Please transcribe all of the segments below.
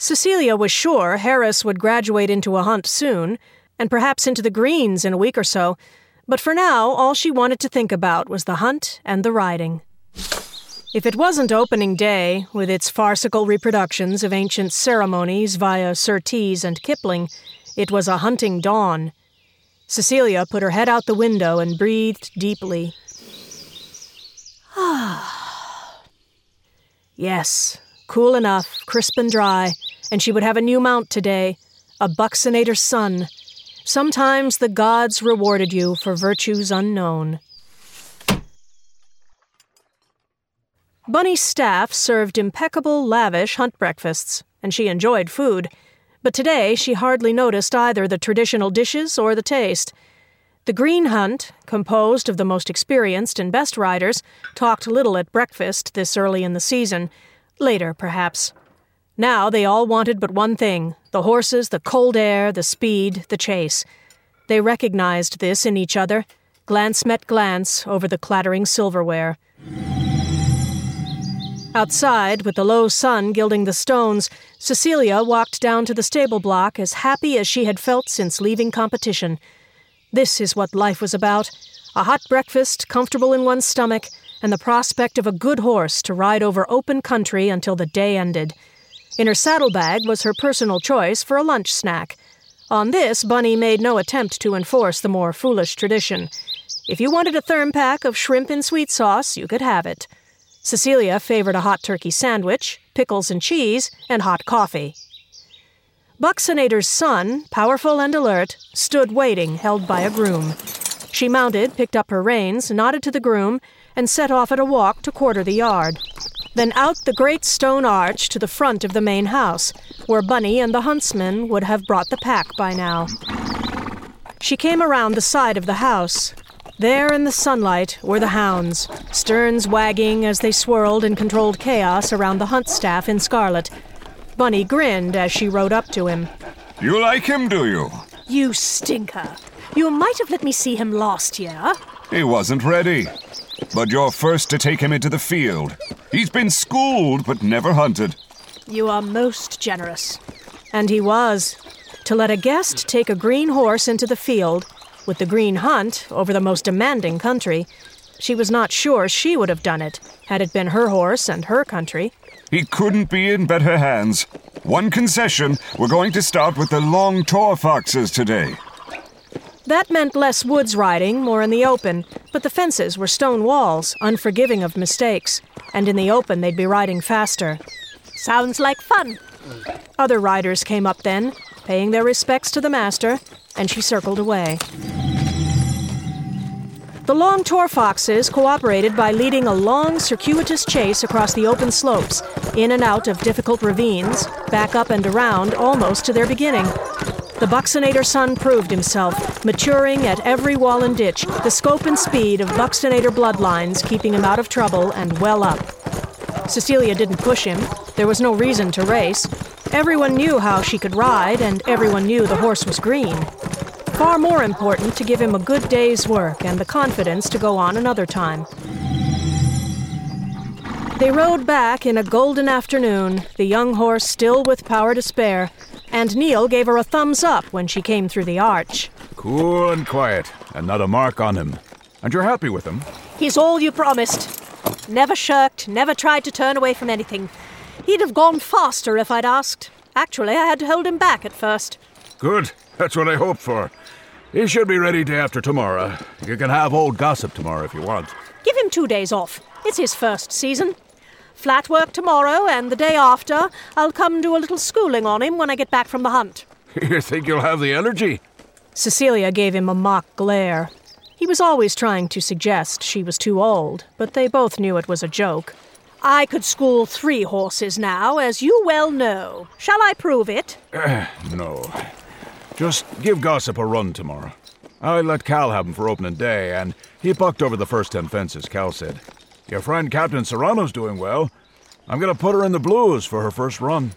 Cecilia was sure Harris would graduate into a hunt soon, and perhaps into the greens in a week or so, but for now all she wanted to think about was the hunt and the riding. If it wasn't opening day, with its farcical reproductions of ancient ceremonies via Surtees and Kipling, it was a hunting dawn. Cecilia put her head out the window and breathed deeply. Yes, cool enough, crisp and dry, and she would have a new mount today, a Bucksinator son. Sometimes the gods rewarded you for virtues unknown. Bunny's staff served impeccable, lavish hunt breakfasts, and she enjoyed food, but today she hardly noticed either the traditional dishes or the taste. The green hunt, composed of the most experienced and best riders, talked little at breakfast this early in the season. Later, perhaps. Now they all wanted but one thing: the horses, the cold air, the speed, the chase. They recognized this in each other. Glance met glance over the clattering silverware. Outside, with the low sun gilding the stones, Cecilia walked down to the stable block as happy as she had felt since leaving competition. This is what life was about: a hot breakfast, comfortable in one's stomach, and the prospect of a good horse to ride over open country until the day ended. In her saddlebag was her personal choice for a lunch snack. On this, Bunny made no attempt to enforce the more foolish tradition. If you wanted a therm pack of shrimp in sweet sauce, you could have it. Cecilia favored a hot turkey sandwich, pickles and cheese, and hot coffee. Bucksinator's son, powerful and alert, stood waiting, held by a groom. She mounted, picked up her reins, nodded to the groom, and set off at a walk to quarter the yard. Then out the great stone arch to the front of the main house, where Bunny and the huntsman would have brought the pack by now. She came around the side of the house. There in the sunlight were the hounds, sterns wagging as they swirled and controlled chaos around the hunt staff in scarlet. Bunny grinned as she rode up to him. You like him, do you? You stinker. You might have let me see him last year. He wasn't ready. But you're first to take him into the field. He's been schooled, but never hunted. You are most generous. And he was. To let a guest take a green horse into the field, with the green hunt over the most demanding country, she was not sure she would have done it, had it been her horse and her country. He couldn't be in better hands. One concession: we're going to start with the long tor foxes today. That meant less woods riding, more in the open, but the fences were stone walls, unforgiving of mistakes, and in the open they'd be riding faster. Sounds like fun. Other riders came up then, paying their respects to the master, and she circled away. The long tor foxes cooperated by leading a long, circuitous chase across the open slopes, in and out of difficult ravines, back up and around almost to their beginning. The Bucksinator son proved himself, maturing at every wall and ditch, the scope and speed of Bucksinator bloodlines keeping him out of trouble and well up. Cecilia didn't push him. There was no reason to race. Everyone knew how she could ride, and everyone knew the horse was green. Far more important to give him a good day's work and the confidence to go on another time. They rode back in a golden afternoon, the young horse still with power to spare, and Neil gave her a thumbs up when she came through the arch. Cool and quiet, and not a mark on him. And you're happy with him? He's all you promised. Never shirked, never tried to turn away from anything. He'd have gone faster if I'd asked. Actually, I had to hold him back at first. Good. That's what I hoped for. He should be ready day after tomorrow. You can have old Gossip tomorrow if you want. Give him 2 days off. It's his first season. Flat work tomorrow, and the day after, I'll come do a little schooling on him when I get back from the hunt. You think you'll have the energy? Cecilia gave him a mock glare. He was always trying to suggest she was too old, but they both knew it was a joke. I could school 3 horses now, as you well know. Shall I prove it? No. Just give Gossip a run tomorrow. I let Cal have him for opening day, and he bucked over the first 10 fences, Cal said. Your friend Captain Serrano's doing well. I'm going to put her in the blues for her first run.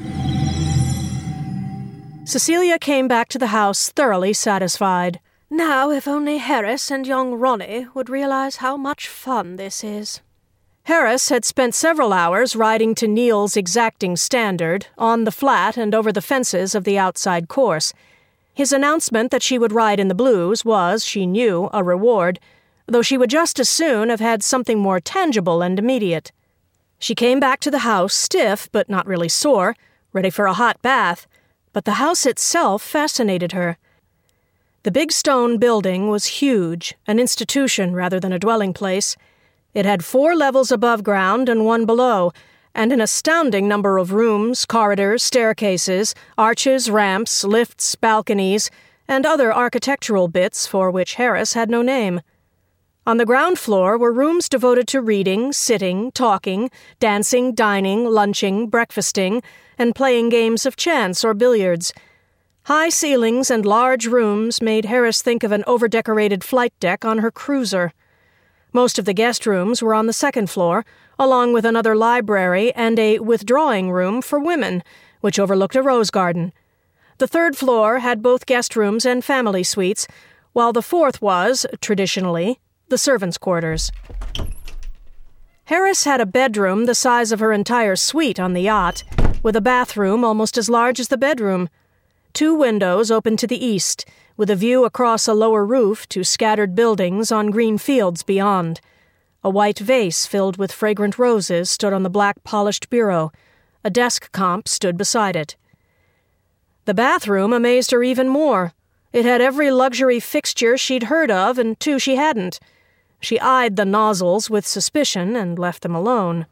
Cecilia came back to the house thoroughly satisfied. Now, if only Harris and young Ronnie would realize how much fun this is. Harris had spent several hours riding to Neil's exacting standard, on the flat and over the fences of the outside course. His announcement that she would ride in the Blues was, she knew, a reward, though she would just as soon have had something more tangible and immediate. She came back to the house stiff but not really sore, ready for a hot bath, but the house itself fascinated her. The big stone building was huge, an institution rather than a dwelling place. It had 4 levels above ground and 1 below, and an astounding number of rooms, corridors, staircases, arches, ramps, lifts, balconies, and other architectural bits for which Harris had no name. On the ground floor were rooms devoted to reading, sitting, talking, dancing, dining, lunching, breakfasting, and playing games of chance or billiards. High ceilings and large rooms made Harris think of an over-decorated flight deck on her cruiser. Most of the guest rooms were on the second floor, along with another library and a withdrawing room for women, which overlooked a rose garden. The third floor had both guest rooms and family suites, while the fourth was, traditionally, the servants' quarters. Harris had a bedroom the size of her entire suite on the yacht, with a bathroom almost as large as the bedroom. 2 windows opened to the east, with a view across a lower roof to scattered buildings on green fields beyond. A white vase filled with fragrant roses stood on the black polished bureau. A desk comp stood beside it. The bathroom amazed her even more. It had every luxury fixture she'd heard of and 2 she hadn't. She eyed the nozzles with suspicion and left them alone.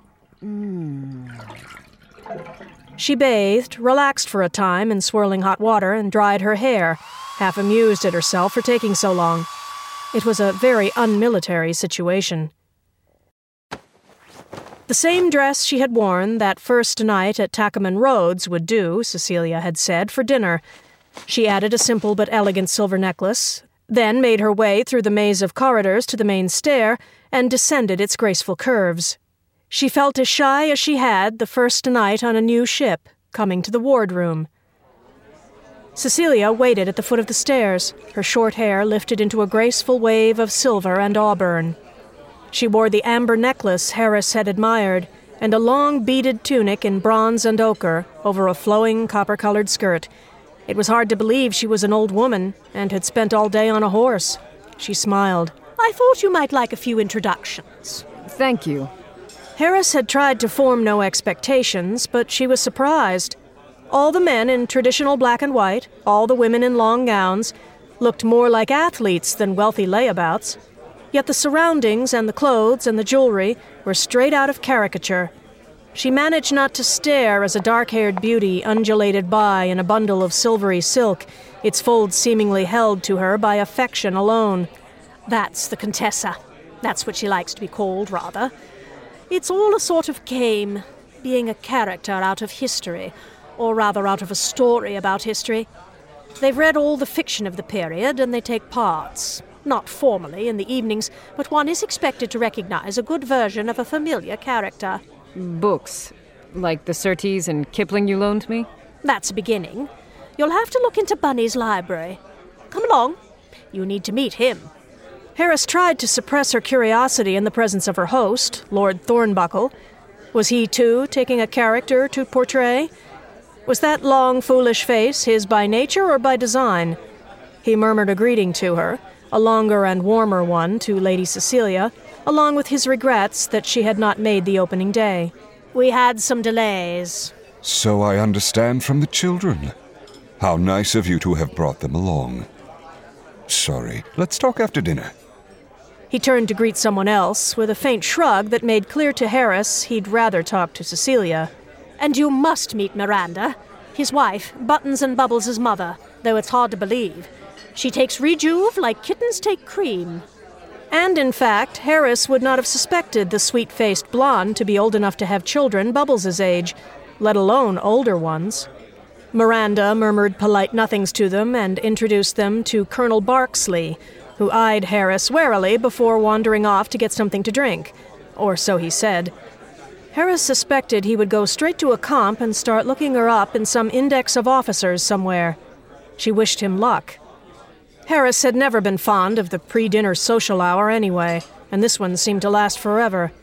She bathed, relaxed for a time in swirling hot water, and dried her hair, half amused at herself for taking so long. It was a very unmilitary situation. The same dress she had worn that first night at Tackerman Roads would do, Cecilia had said, for dinner. She added a simple but elegant silver necklace, then made her way through the maze of corridors to the main stair and descended its graceful curves. She felt as shy as she had the first night on a new ship, coming to the wardroom. Cecilia waited at the foot of the stairs, her short hair lifted into a graceful wave of silver and auburn. She wore the amber necklace Harris had admired, and a long beaded tunic in bronze and ochre over a flowing copper-colored skirt. It was hard to believe she was an old woman and had spent all day on a horse. She smiled. "I thought you might like a few introductions." Thank you. Harris had tried to form no expectations, but she was surprised. All the men in traditional black and white, all the women in long gowns, looked more like athletes than wealthy layabouts. Yet the surroundings and the clothes and the jewelry were straight out of caricature. She managed not to stare as a dark-haired beauty undulated by in a bundle of silvery silk, its folds seemingly held to her by affection alone. "That's the Contessa. That's what she likes to be called, rather. It's all a sort of game, being a character out of history, or rather out of a story about history. They've read all the fiction of the period, and they take parts. Not formally in the evenings, but one is expected to recognize a good version of a familiar character." Books, like the Surtees and Kipling you loaned me? "That's a beginning. You'll have to look into Bunny's library. Come along. You need to meet him." Harris tried to suppress her curiosity in the presence of her host, Lord Thornbuckle. Was he, too, taking a character to portray? Was that long, foolish face his by nature or by design? He murmured a greeting to her, a longer and warmer one to Lady Cecilia, along with his regrets that she had not made the opening day. "We had some delays." So I understand from the children. How nice of you to have brought them along. Sorry, let's talk after dinner. He turned to greet someone else, with a faint shrug that made clear to Harris he'd rather talk to Cecilia. "And you must meet Miranda, his wife, Buttons and Bubbles' mother, though it's hard to believe. She takes Rejuve like kittens take cream." And, in fact, Harris would not have suspected the sweet-faced blonde to be old enough to have children Bubbles' age, let alone older ones. Miranda murmured polite nothings to them and introduced them to Colonel Barksley, who eyed Harris warily before wandering off to get something to drink, or so he said. Harris suspected he would go straight to a comp and start looking her up in some index of officers somewhere. She wished him luck. Harris had never been fond of the pre-dinner social hour anyway, and this one seemed to last forever.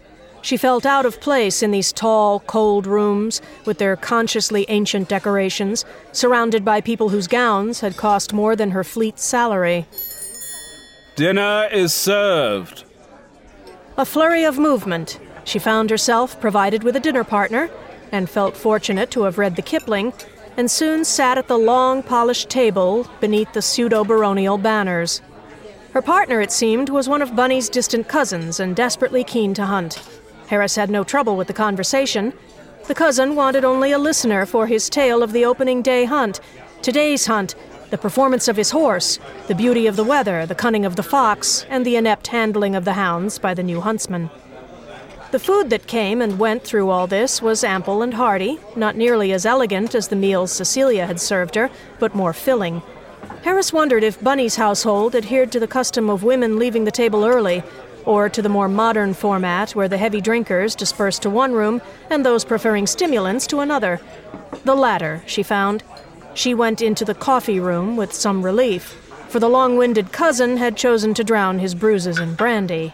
She felt out of place in these tall, cold rooms with their consciously ancient decorations, surrounded by people whose gowns had cost more than her fleet's salary. Dinner is served. A flurry of movement. She found herself provided with a dinner partner, and felt fortunate to have read the Kipling, and soon sat at the long, polished table beneath the pseudo-baronial banners. Her partner, it seemed, was one of Bunny's distant cousins and desperately keen to hunt. Harris had no trouble with the conversation. The cousin wanted only a listener for his tale of the opening day hunt, today's hunt, the performance of his horse, the beauty of the weather, the cunning of the fox, and the inept handling of the hounds by the new huntsman. The food that came and went through all this was ample and hearty, not nearly as elegant as the meals Cecilia had served her, but more filling. Harris wondered if Bunny's household adhered to the custom of women leaving the table early, or to the more modern format where the heavy drinkers dispersed to one room and those preferring stimulants to another. The latter, she found. She went into the coffee room with some relief, for the long-winded cousin had chosen to drown his bruises in brandy.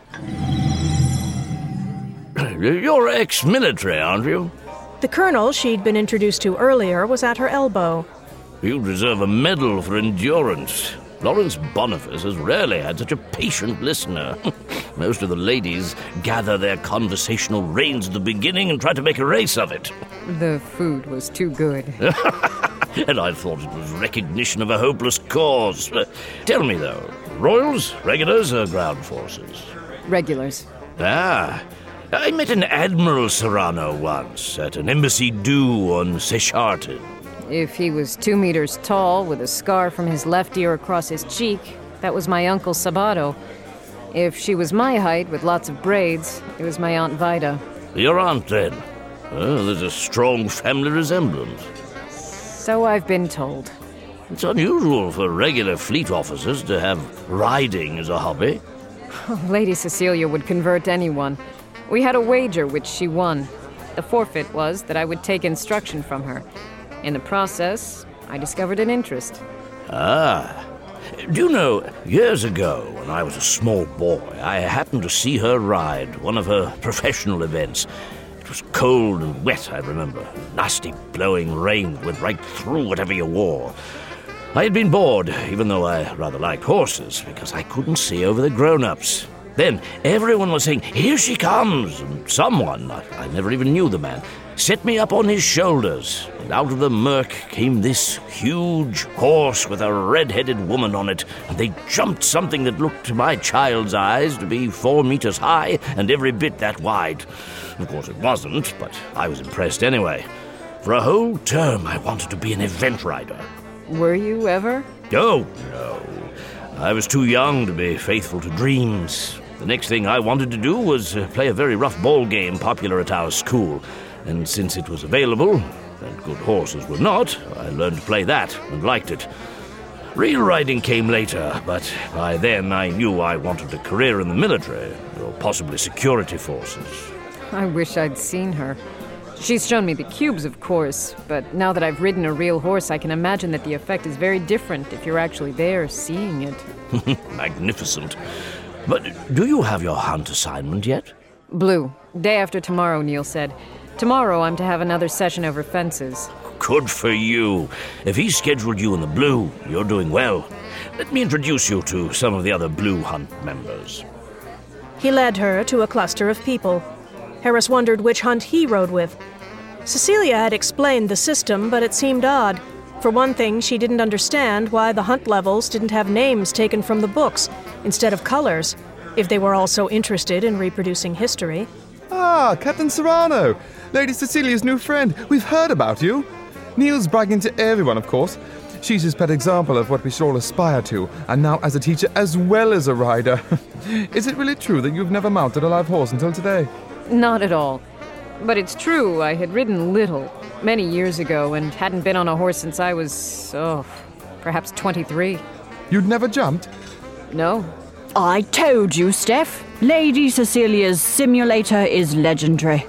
You're ex-military, aren't you? The colonel she'd been introduced to earlier was at her elbow. You deserve a medal for endurance. Lawrence Boniface has rarely had such a patient listener. Most of the ladies gather their conversational reins at the beginning and try to make a race of it. The food was too good. And I thought it was recognition of a hopeless cause. Tell me, though, Royals, regulars, or ground forces? Regulars. Ah, I met an Admiral Serrano once at an embassy due on Secharton. If he was 2 meters tall, with a scar from his left ear across his cheek, that was my Uncle Sabato. If she was my height, with lots of braids, it was my Aunt Vida. Your aunt, then? Well, there's a strong family resemblance. So I've been told. It's unusual for regular fleet officers to have riding as a hobby. Lady Cecilia would convert anyone. We had a wager which she won. The forfeit was that I would take instruction from her. In the process, I discovered an interest. Ah. Do you know, years ago, when I was a small boy, I happened to see her ride one of her professional events. It was cold and wet, I remember. Nasty blowing rain that went right through whatever you wore. I had been bored, even though I rather liked horses, because I couldn't see over the grown-ups. Then everyone was saying, "Here she comes!" And someone, I never even knew the man, set me up on his shoulders, and out of the murk came this huge horse with a red-headed woman on it, and they jumped something that looked to my child's eyes to be 4 meters high and every bit that wide. Of course it wasn't, but I was impressed anyway. For a whole term I wanted to be an event rider. Were you ever? Oh, no. I was too young to be faithful to dreams. The next thing I wanted to do was play a very rough ball game popular at our school. And since it was available, and good horses were not, I learned to play that and liked it. Real riding came later, but by then I knew I wanted a career in the military, or possibly security forces. I wish I'd seen her. She's shown me the cubes, of course, but now that I've ridden a real horse, I can imagine that the effect is very different if you're actually there seeing it. Magnificent. But do you have your hunt assignment yet? Blue. Day after tomorrow, Neil said. Tomorrow I'm to have another session over fences. Good for you. If he scheduled you in the Blue, you're doing well. Let me introduce you to some of the other Blue Hunt members. He led her to a cluster of people. Harris wondered which hunt he rode with. Cecilia had explained the system, but it seemed odd. For one thing, she didn't understand why the hunt levels didn't have names taken from the books instead of colors, if they were also interested in reproducing history. Ah, Captain Serrano, Lady Cecilia's new friend. We've heard about you. Neil's bragging to everyone, of course. She's his pet example of what we should all aspire to, and now as a teacher as well as a rider. Is it really true that you've never mounted a live horse until today? Not at all. But it's true, I had ridden little, many years ago, and hadn't been on a horse since I was, perhaps 23. You'd never jumped? No. I told you, Steph. Lady Cecilia's simulator is legendary.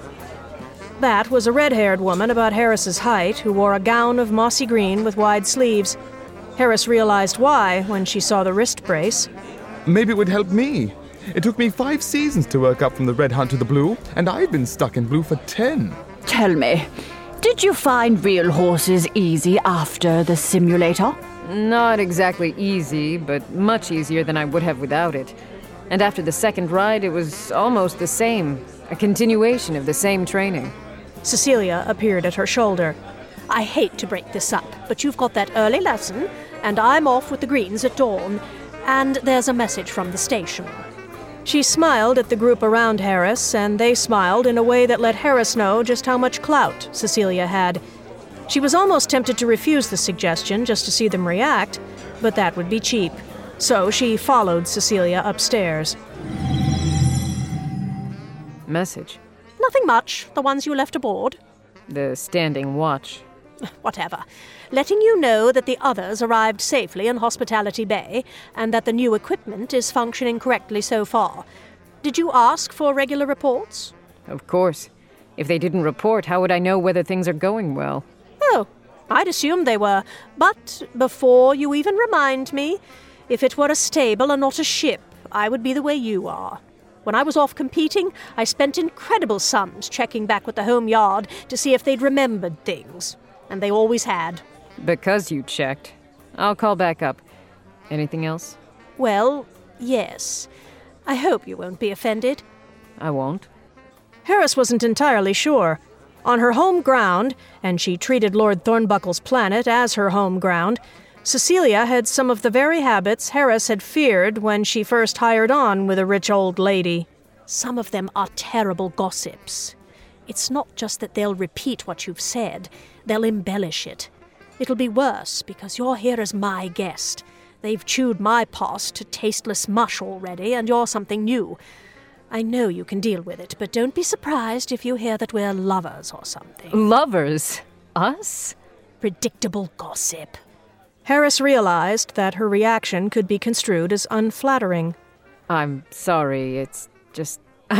That was a red-haired woman about Harris's height who wore a gown of mossy green with wide sleeves. Harris realized why when she saw the wrist brace. Maybe it would help me. It took me 5 seasons to work up from the red hunt to the blue, and I've been stuck in blue for 10. Tell me, did you find real horses easy after the simulator? Not exactly easy, but much easier than I would have without it. And after the second ride, it was almost the same. A continuation of the same training. Cecilia appeared at her shoulder. I hate to break this up, but you've got that early lesson, and I'm off with the Greens at dawn. And there's a message from the station. She smiled at the group around Harris, and they smiled in a way that let Harris know just how much clout Cecilia had. She was almost tempted to refuse the suggestion just to see them react, but that would be cheap. So she followed Cecilia upstairs. Message? Nothing much. The ones you left aboard. The standing watch. Whatever. Letting you know that the others arrived safely in Hospitality Bay, and that the new equipment is functioning correctly so far. Did you ask for regular reports? Of course. If they didn't report, how would I know whether things are going well? Oh, I'd assumed they were. But before you even remind me, if it were a stable and not a ship, I would be the way you are. When I was off competing, I spent incredible sums checking back with the home yard to see if they'd remembered things. And they always had. Because you checked. I'll call back up. Anything else? Well, yes. I hope you won't be offended. I won't. Harris wasn't entirely sure. On her home ground, and she treated Lord Thornbuckle's planet as her home ground, Cecilia had some of the very habits Harris had feared when she first hired on with a rich old lady. Some of them are terrible gossips. It's not just that they'll repeat what you've said, they'll embellish it. It'll be worse because you're here as my guest. They've chewed my past to tasteless mush already, and you're something new. I know you can deal with it, but don't be surprised if you hear that we're lovers or something. Lovers? Us? Predictable gossip. Harris realized that her reaction could be construed as unflattering. I'm sorry, it's just...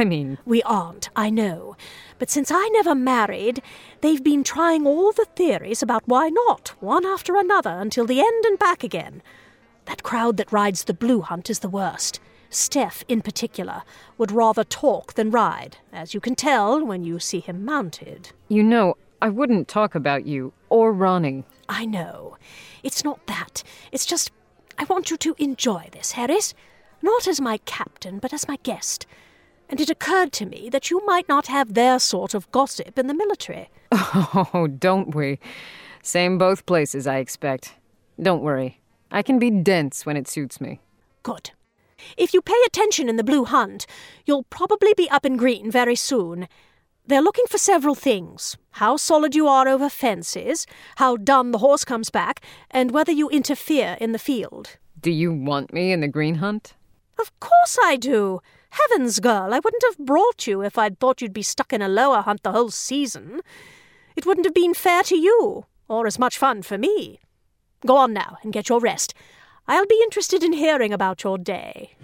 We aren't, I know. But since I never married, they've been trying all the theories about why not, one after another, until the end and back again. That crowd that rides the blue hunt is the worst. Steph, in particular, would rather talk than ride, as you can tell when you see him mounted. You know, I wouldn't talk about you, or Ronnie. I know. It's not that. It's just, I want you to enjoy this, Harris. Not as my captain, but as my guest. And it occurred to me that you might not have their sort of gossip in the military. Oh, don't we? Same both places, I expect. Don't worry. I can be dense when it suits me. Good. If you pay attention in the blue hunt, you'll probably be up in green very soon. They're looking for several things. How solid you are over fences, how done the horse comes back, and whether you interfere in the field. Do you want me in the green hunt? Of course I do. Heavens, girl, I wouldn't have brought you if I'd thought you'd be stuck in a lower hunt the whole season. It wouldn't have been fair to you, or as much fun for me. Go on now and get your rest. I'll be interested in hearing about your day.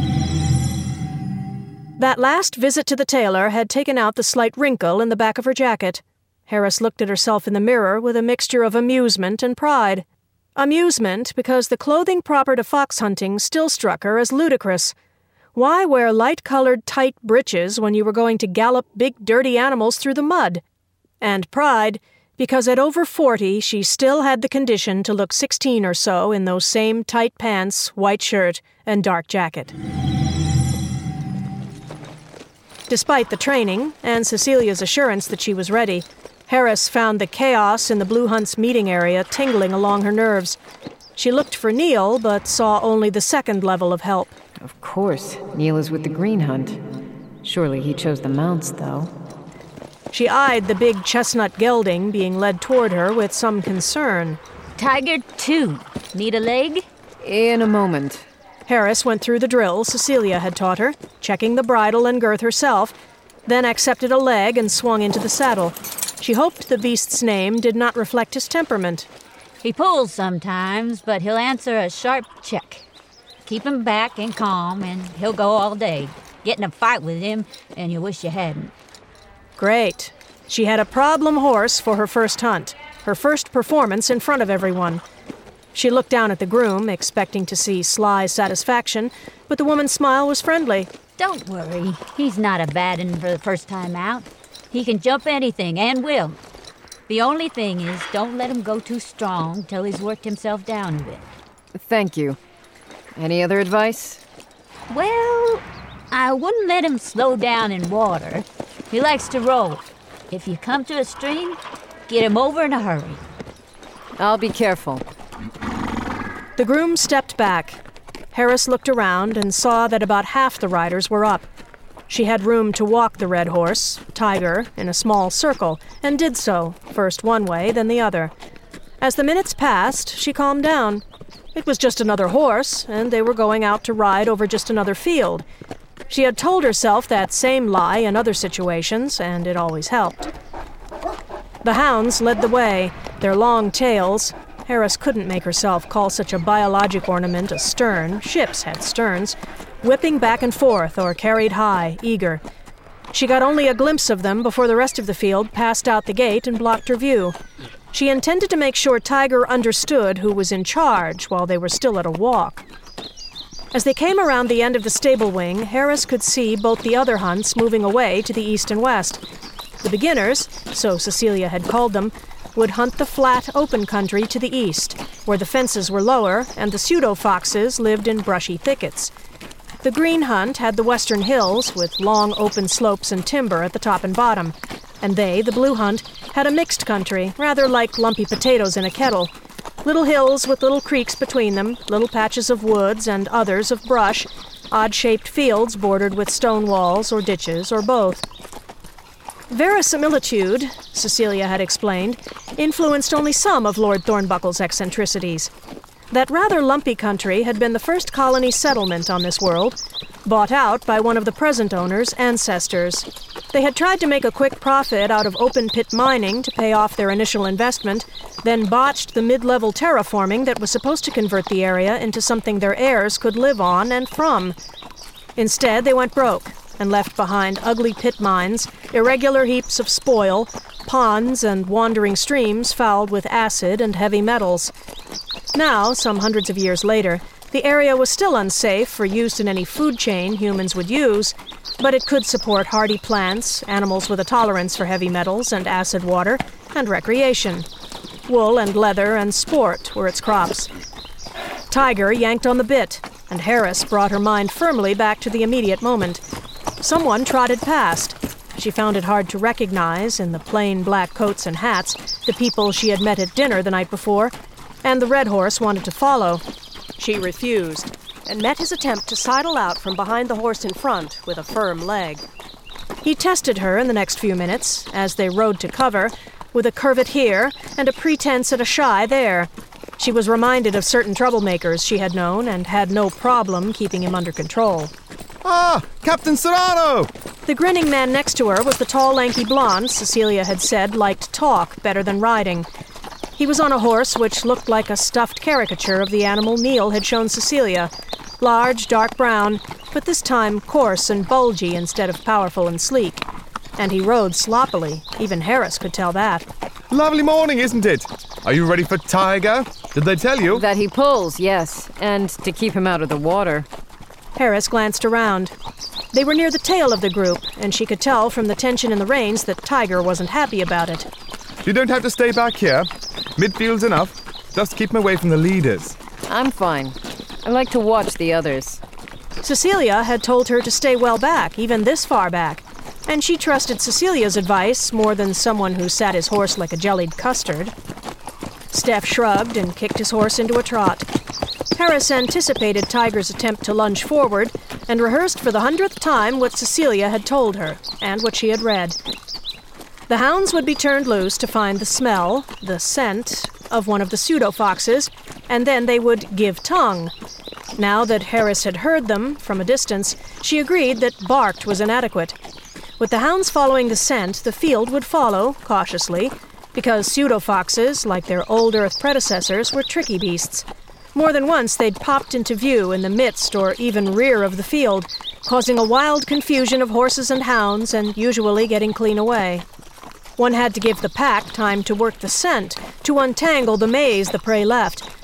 That last visit to the tailor had taken out the slight wrinkle in the back of her jacket. Harris looked at herself in the mirror with a mixture of amusement and pride. Amusement because the clothing proper to fox hunting still struck her as ludicrous. Why wear light-colored tight breeches when you were going to gallop big dirty animals through the mud? And pride because at over 40 she still had the condition to look 16 or so in those same tight pants, white shirt, and dark jacket. Despite the training, and Cecilia's assurance that she was ready, Harris found the chaos in the Blue Hunt's meeting area tingling along her nerves. She looked for Neil, but saw only the second level of help. Of course, Neil is with the Green Hunt. Surely he chose the mounts, though. She eyed the big chestnut gelding being led toward her with some concern. Tiger 2. Need a leg? In a moment. Harris went through the drill Cecilia had taught her, checking the bridle and girth herself, then accepted a leg and swung into the saddle. She hoped the beast's name did not reflect his temperament. He pulls sometimes, but he'll answer a sharp check. Keep him back and calm, and he'll go all day. Get in a fight with him, and you wish you hadn't. Great. She had a problem horse for her first hunt, her first performance in front of everyone. She looked down at the groom, expecting to see sly satisfaction, but the woman's smile was friendly. Don't worry. He's not a bad one for the first time out. He can jump anything, and will. The only thing is, don't let him go too strong till he's worked himself down a bit. Thank you. Any other advice? Well, I wouldn't let him slow down in water. He likes to roll. If you come to a stream, get him over in a hurry. I'll be careful. The groom stepped back. Harris looked around and saw that about half the riders were up. She had room to walk the red horse, Tiger, in a small circle, and did so, first one way, then the other. As the minutes passed, she calmed down. It was just another horse, and they were going out to ride over just another field. She had told herself that same lie in other situations, and it always helped. The hounds led the way, their long tails. Harris couldn't make herself call such a biologic ornament a stern. Ships had sterns. Whipping back and forth or carried high, eager. She got only a glimpse of them before the rest of the field passed out the gate and blocked her view. She intended to make sure Tiger understood who was in charge while they were still at a walk. As they came around the end of the stable wing, Harris could see both the other hunts moving away to the east and west. The beginners, so Cecilia had called them, would hunt the flat, open country to the east, where the fences were lower and the pseudo-foxes lived in brushy thickets. The green hunt had the western hills with long open slopes and timber at the top and bottom, and they, the blue hunt, had a mixed country, rather like lumpy potatoes in a kettle. Little hills with little creeks between them, little patches of woods and others of brush, odd-shaped fields bordered with stone walls or ditches or both. Verisimilitude, Cecilia had explained, influenced only some of Lord Thornbuckle's eccentricities. That rather lumpy country had been the first colony settlement on this world, bought out by one of the present owner's ancestors. They had tried to make a quick profit out of open-pit mining to pay off their initial investment, then botched the mid-level terraforming that was supposed to convert the area into something their heirs could live on and from. Instead, they went broke and left behind ugly pit mines, irregular heaps of spoil, ponds and wandering streams fouled with acid and heavy metals. Now, some hundreds of years later, the area was still unsafe for use in any food chain humans would use, but it could support hardy plants, animals with a tolerance for heavy metals and acid water, and recreation. Wool and leather and sport were its crops. Tiger yanked on the bit, and Harris brought her mind firmly back to the immediate moment. Someone trotted past. She found it hard to recognize, in the plain black coats and hats, the people she had met at dinner the night before, and the red horse wanted to follow. She refused, and met his attempt to sidle out from behind the horse in front with a firm leg. He tested her in the next few minutes, as they rode to cover, with a curvet here and a pretense at a shy there. She was reminded of certain troublemakers she had known and had no problem keeping him under control. Ah, Captain Serrano! The grinning man next to her was the tall, lanky blonde Cecilia had said liked talk better than riding. He was on a horse which looked like a stuffed caricature of the animal Neil had shown Cecilia. Large, dark brown, but this time coarse and bulgy instead of powerful and sleek. And he rode sloppily. Even Harris could tell that. Lovely morning, isn't it? Are you ready for Tiger? Did they tell you? That he pulls, yes, and to keep him out of the water. Harris glanced around. They were near the tail of the group, and she could tell from the tension in the reins that Tiger wasn't happy about it. You don't have to stay back here. Midfield's enough. Just keep him away from the leaders. I'm fine. I like to watch the others. Cecilia had told her to stay well back, even this far back, and she trusted Cecilia's advice more than someone who sat his horse like a jellied custard. Steph shrugged and kicked his horse into a trot. Harris anticipated Tiger's attempt to lunge forward and rehearsed for the 100th time what Cecilia had told her and what she had read. The hounds would be turned loose to find the smell, the scent, of one of the pseudo-foxes, and then they would give tongue. Now that Harris had heard them from a distance, she agreed that barked was inadequate. With the hounds following the scent, the field would follow, cautiously, because pseudo-foxes, like their old Earth predecessors, were tricky beasts. More than once they'd popped into view in the midst or even rear of the field, causing a wild confusion of horses and hounds and usually getting clean away. One had to give the pack time to work the scent, to untangle the maze the prey left,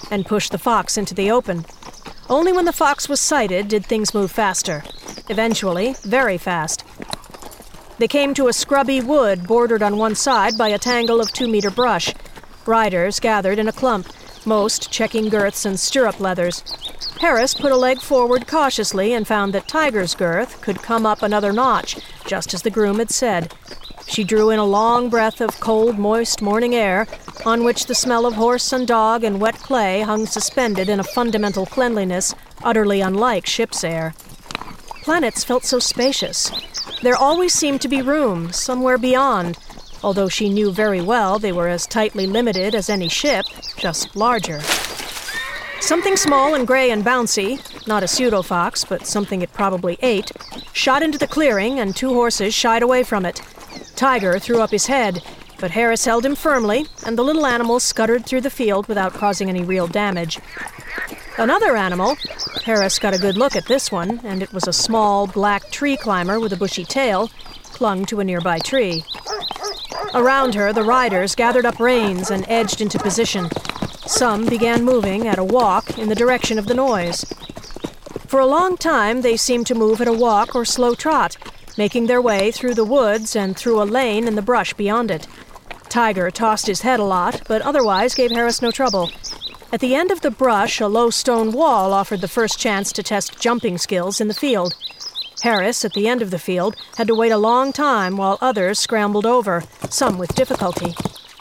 and pushed the fox into the open. Only when the fox was sighted did things move faster. Eventually, very fast. They came to a scrubby wood bordered on one side by a tangle of 2-meter brush. Riders gathered in a clump, most checking girths and stirrup leathers. Harris put a leg forward cautiously and found that Tiger's girth could come up another notch, just as the groom had said. She drew in a long breath of cold, moist morning air, on which the smell of horse and dog and wet clay hung suspended in a fundamental cleanliness utterly unlike ship's air. Planets felt so spacious. There always seemed to be room, somewhere beyond, although she knew very well they were as tightly limited as any ship, just larger. Something small and gray and bouncy, not a pseudo-fox, but something it probably ate, shot into the clearing and 2 horses shied away from it. Tiger threw up his head, but Harris held him firmly, and the little animal scuttered through the field without causing any real damage. Another animal, Harris got a good look at this one, and it was a small, black tree climber with a bushy tail, clung to a nearby tree. Around her, the riders gathered up reins and edged into position. Some began moving at a walk in the direction of the noise. For a long time, they seemed to move at a walk or slow trot, making their way through the woods and through a lane in the brush beyond it. Tiger tossed his head a lot, but otherwise gave Harris no trouble. At the end of the brush, a low stone wall offered the first chance to test jumping skills in the field. Harris, at the end of the field, had to wait a long time while others scrambled over, some with difficulty.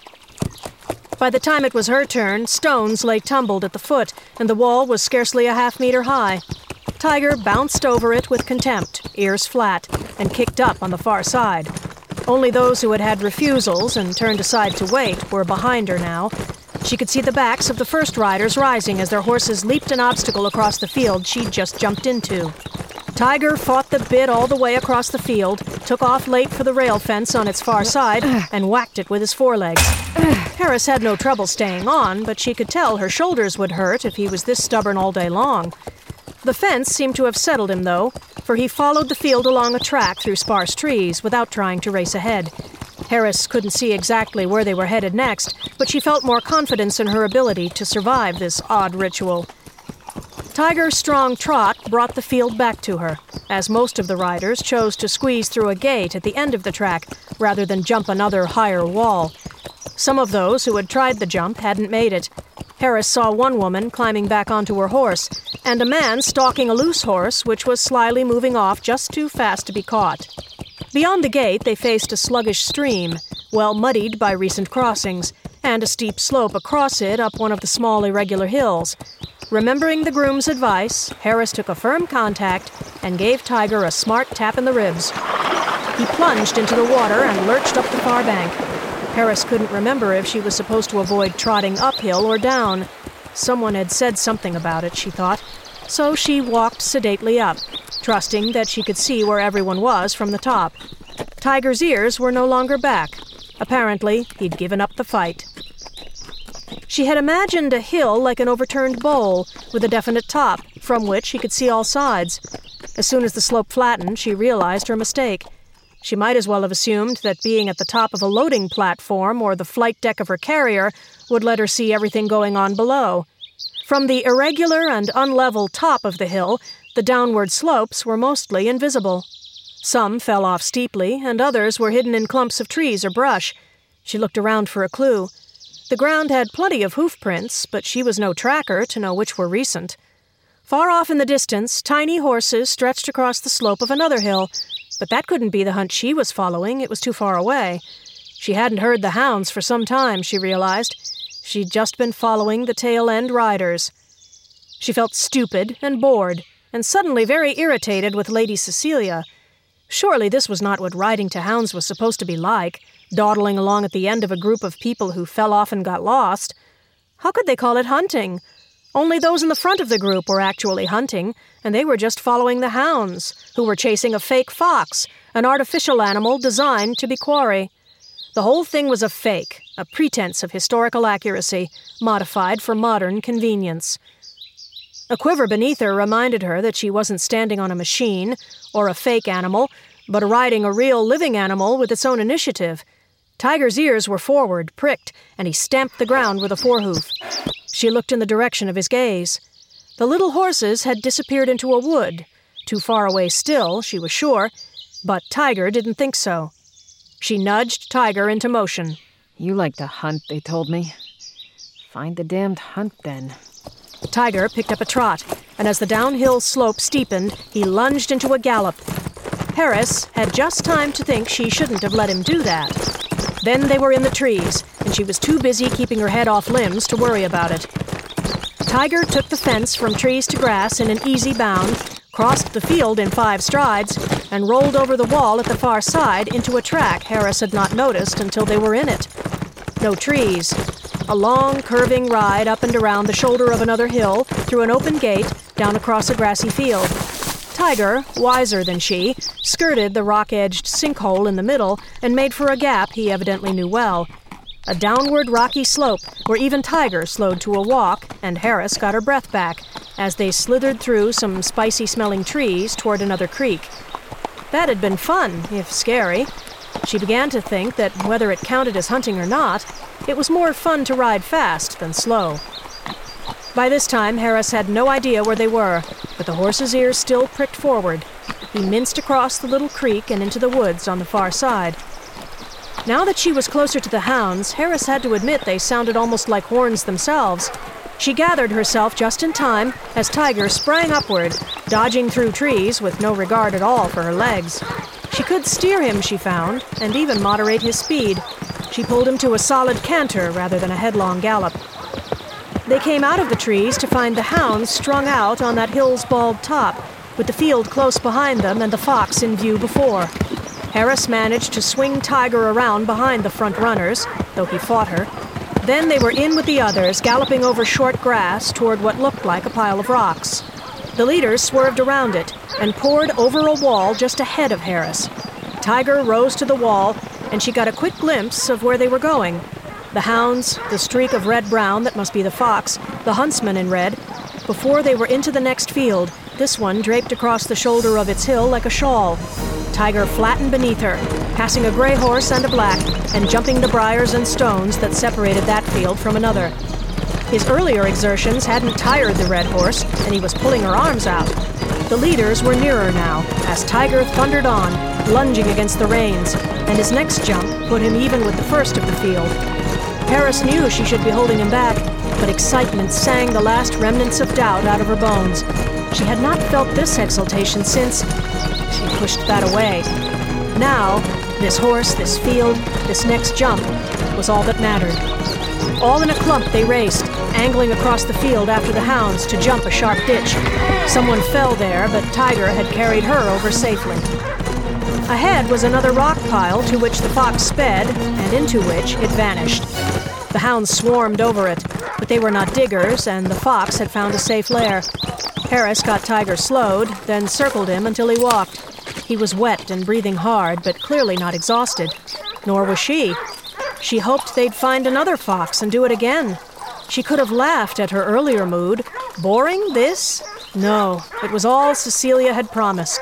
By the time it was her turn, stones lay tumbled at the foot, and the wall was scarcely a half-meter high. Tiger bounced over it with contempt, ears flat, and kicked up on the far side. Only those who had had refusals and turned aside to wait were behind her now. She could see the backs of the first riders rising as their horses leaped an obstacle across the field she'd just jumped into. Tiger fought the bit all the way across the field, took off late for the rail fence on its far side, and whacked it with his forelegs. Harris had no trouble staying on, but she could tell her shoulders would hurt if he was this stubborn all day long. The fence seemed to have settled him, though, for he followed the field along a track through sparse trees without trying to race ahead. Harris couldn't see exactly where they were headed next, but she felt more confidence in her ability to survive this odd ritual. Tiger's strong trot brought the field back to her, as most of the riders chose to squeeze through a gate at the end of the track rather than jump another higher wall. Some of those who had tried the jump hadn't made it. Harris saw one woman climbing back onto her horse, and a man stalking a loose horse which was slyly moving off just too fast to be caught. Beyond the gate, they faced a sluggish stream, well muddied by recent crossings, and a steep slope across it up one of the small irregular hills. Remembering the groom's advice, Harris took a firm contact and gave Tiger a smart tap in the ribs. He plunged into the water and lurched up the far bank. Harris couldn't remember if she was supposed to avoid trotting uphill or down. Someone had said something about it, she thought, so she walked sedately up, trusting that she could see where everyone was from the top. Tiger's ears were no longer back. Apparently, he'd given up the fight. She had imagined a hill like an overturned bowl, with a definite top, from which she could see all sides. As soon as the slope flattened, she realized her mistake. She might as well have assumed that being at the top of a loading platform or the flight deck of her carrier would let her see everything going on below. From the irregular and unlevel top of the hill, the downward slopes were mostly invisible. Some fell off steeply, and others were hidden in clumps of trees or brush. She looked around for a clue. The ground had plenty of hoof prints, but she was no tracker to know which were recent. Far off in the distance, tiny horses stretched across the slope of another hill, but that couldn't be the hunt she was following. It was too far away. She hadn't heard the hounds for some time, she realized. She'd just been following the tail-end riders. She felt stupid and bored, and suddenly very irritated with Lady Cecilia. Surely this was not what riding to hounds was supposed to be like, dawdling along at the end of a group of people who fell off and got lost. How could they call it hunting? Only those in the front of the group were actually hunting, and they were just following the hounds, who were chasing a fake fox, an artificial animal designed to be quarry. The whole thing was a fake, a pretense of historical accuracy, modified for modern convenience. A quiver beneath her reminded her that she wasn't standing on a machine or a fake animal, but riding a real living animal with its own initiative. Tiger's ears were forward, pricked, and he stamped the ground with a forehoof. She looked in the direction of his gaze. The little horses had disappeared into a wood. Too far away still, she was sure, but Tiger didn't think so. She nudged Tiger into motion. You like to hunt, they told me. Find the damned hunt, then. Tiger picked up a trot, and as the downhill slope steepened, he lunged into a gallop. Harris had just time to think she shouldn't have let him do that. Then they were in the trees, and she was too busy keeping her head off limbs to worry about it. Tiger took the fence from trees to grass in an easy bound, crossed the field in 5 strides, and rolled over the wall at the far side into a track Harris had not noticed until they were in it. No trees. A long, curving ride up and around the shoulder of another hill, through an open gate, down across a grassy field. Tiger, wiser than she, skirted the rock-edged sinkhole in the middle and made for a gap he evidently knew well. A downward rocky slope where even Tiger slowed to a walk, and Harris got her breath back as they slithered through some spicy-smelling trees toward another creek. That had been fun, if scary. She began to think that whether it counted as hunting or not, it was more fun to ride fast than slow. By this time, Harris had no idea where they were, but the horse's ears still pricked forward. He minced across the little creek and into the woods on the far side. Now that she was closer to the hounds, Harris had to admit they sounded almost like horns themselves. She gathered herself just in time as Tiger sprang upward, dodging through trees with no regard at all for her legs. She could steer him, she found, and even moderate his speed. She pulled him to a solid canter rather than a headlong gallop. They came out of the trees to find the hounds strung out on that hill's bald top, with the field close behind them and the fox in view before. Harris managed to swing Tiger around behind the front runners, though he fought her. Then they were in with the others, galloping over short grass toward what looked like a pile of rocks. The leaders swerved around it and poured over a wall just ahead of Harris. Tiger rose to the wall, and she got a quick glimpse of where they were going. The hounds, the streak of red-brown that must be the fox, the huntsman in red. Before they were into the next field, this one draped across the shoulder of its hill like a shawl. Tiger flattened beneath her, passing a gray horse and a black, and jumping the briars and stones that separated that field from another. His earlier exertions hadn't tired the red horse, and he was pulling her arms out. The leaders were nearer now, as Tiger thundered on, lunging against the reins, and his next jump put him even with the first of the field. Harris knew she should be holding him back, but excitement sang the last remnants of doubt out of her bones. She had not felt this exultation since... She pushed that away. Now, this horse, this field, this next jump was all that mattered. All in a clump they raced, angling across the field after the hounds to jump a sharp ditch. Someone fell there, but Tiger had carried her over safely. Ahead was another rock pile to which the fox sped, and into which it vanished. The hounds swarmed over it, but they were not diggers, and the fox had found a safe lair. Harris got Tiger slowed, then circled him until he walked. He was wet and breathing hard, but clearly not exhausted. Nor was she. She hoped they'd find another fox and do it again. She could have laughed at her earlier mood. Boring, this? No, it was all Cecilia had promised.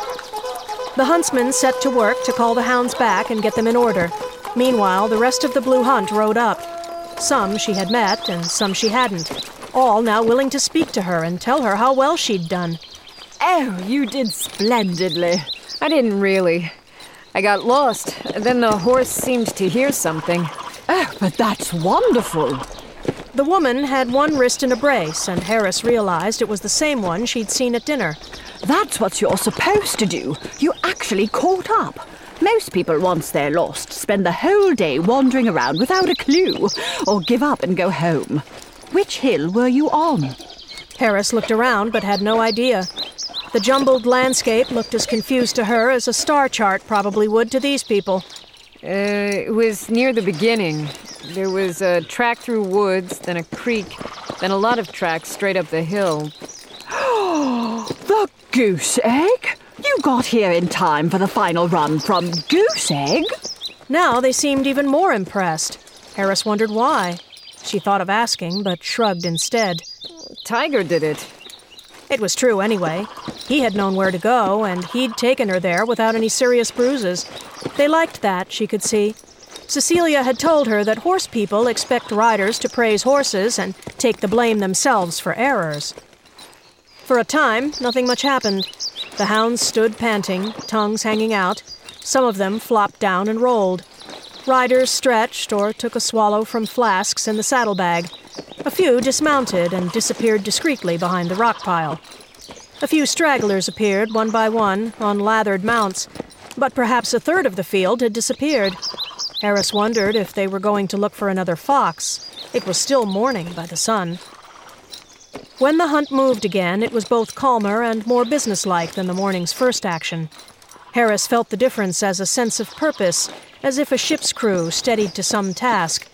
The huntsman set to work to call the hounds back and get them in order. Meanwhile, the rest of the Blue Hunt rode up. Some she had met, and some she hadn't. All now willing to speak to her and tell her how well she'd done. Oh, you did splendidly. I didn't really. I got lost. Then the horse seemed to hear something. Oh, but that's wonderful. The woman had one wrist in a brace, and Harris realized it was the same one she'd seen at dinner. That's what you're supposed to do. You actually caught up. Most people, once they're lost, spend the whole day wandering around without a clue, or give up and go home. Which hill were you on? Harris looked around but had no idea. The jumbled landscape looked as confused to her as a star chart probably would to these people. It was near the beginning. There was a track through woods, then a creek, then a lot of tracks straight up the hill. The Goose Egg? You got here in time for the final run from Goose Egg? Now they seemed even more impressed. Harris wondered why. She thought of asking, but shrugged instead. Tiger did it. It was true anyway. He had known where to go, and he'd taken her there without any serious bruises. They liked that, she could see. Cecilia had told her that horse people expect riders to praise horses and take the blame themselves for errors. For a time, nothing much happened. The hounds stood panting, tongues hanging out. Some of them flopped down and rolled. Riders stretched or took a swallow from flasks in the saddlebag. A few dismounted and disappeared discreetly behind the rock pile. A few stragglers appeared, one by one, on lathered mounts, but perhaps a third of the field had disappeared. Harris wondered if they were going to look for another fox. It was still morning by the sun. When the hunt moved again, it was both calmer and more businesslike than the morning's first action. Harris felt the difference as a sense of purpose, as if a ship's crew steadied to some task.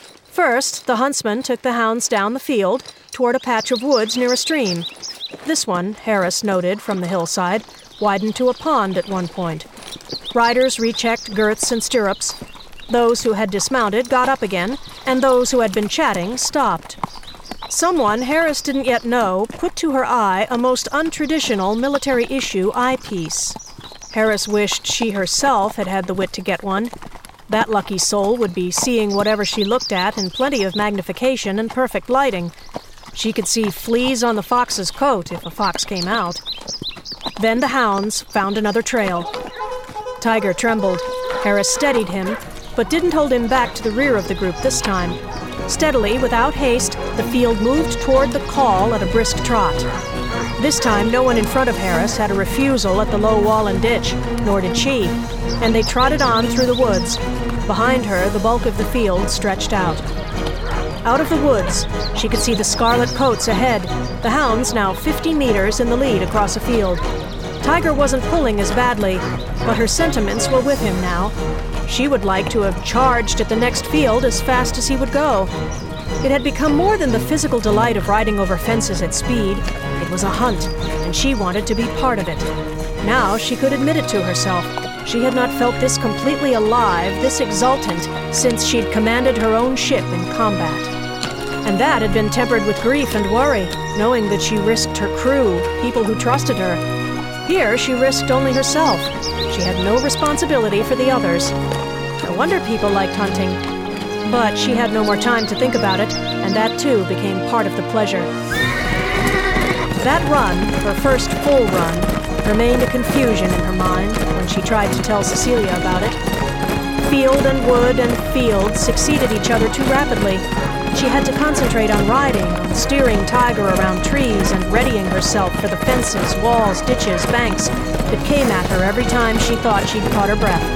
First, the huntsman took the hounds down the field toward a patch of woods near a stream. This one, Harris noted from the hillside, widened to a pond at one point. Riders rechecked girths and stirrups. Those who had dismounted got up again, and those who had been chatting stopped. Someone Harris didn't yet know put to her eye a most untraditional military-issue eyepiece. Harris wished she herself had had the wit to get one. That lucky soul would be seeing whatever she looked at in plenty of magnification and perfect lighting. She could see fleas on the fox's coat if a fox came out. Then the hounds found another trail. Tiger trembled. Harris steadied him, but didn't hold him back to the rear of the group this time. Steadily, without haste, the field moved toward the call at a brisk trot. This time, no one in front of Harris had a refusal at the low wall and ditch, nor did she, and they trotted on through the woods. Behind her, the bulk of the field stretched out. Out of the woods, she could see the scarlet coats ahead, the hounds now 50 meters in the lead across a field. Tiger wasn't pulling as badly, but her sentiments were with him now. She would like to have charged at the next field as fast as he would go. It had become more than the physical delight of riding over fences at speed. It was a hunt, and she wanted to be part of it. Now she could admit it to herself. She had not felt this completely alive, this exultant, since she'd commanded her own ship in combat. And that had been tempered with grief and worry, knowing that she risked her crew, people who trusted her. Here she risked only herself. She had no responsibility for the others. No wonder people liked hunting. But she had no more time to think about it, and that too became part of the pleasure. That run, her first full run, remained a confusion in her mind when she tried to tell Cecilia about it. Field and wood and field succeeded each other too rapidly. She had to concentrate on riding, on steering Tiger around trees and readying herself for the fences, walls, ditches, banks that came at her every time she thought she'd caught her breath.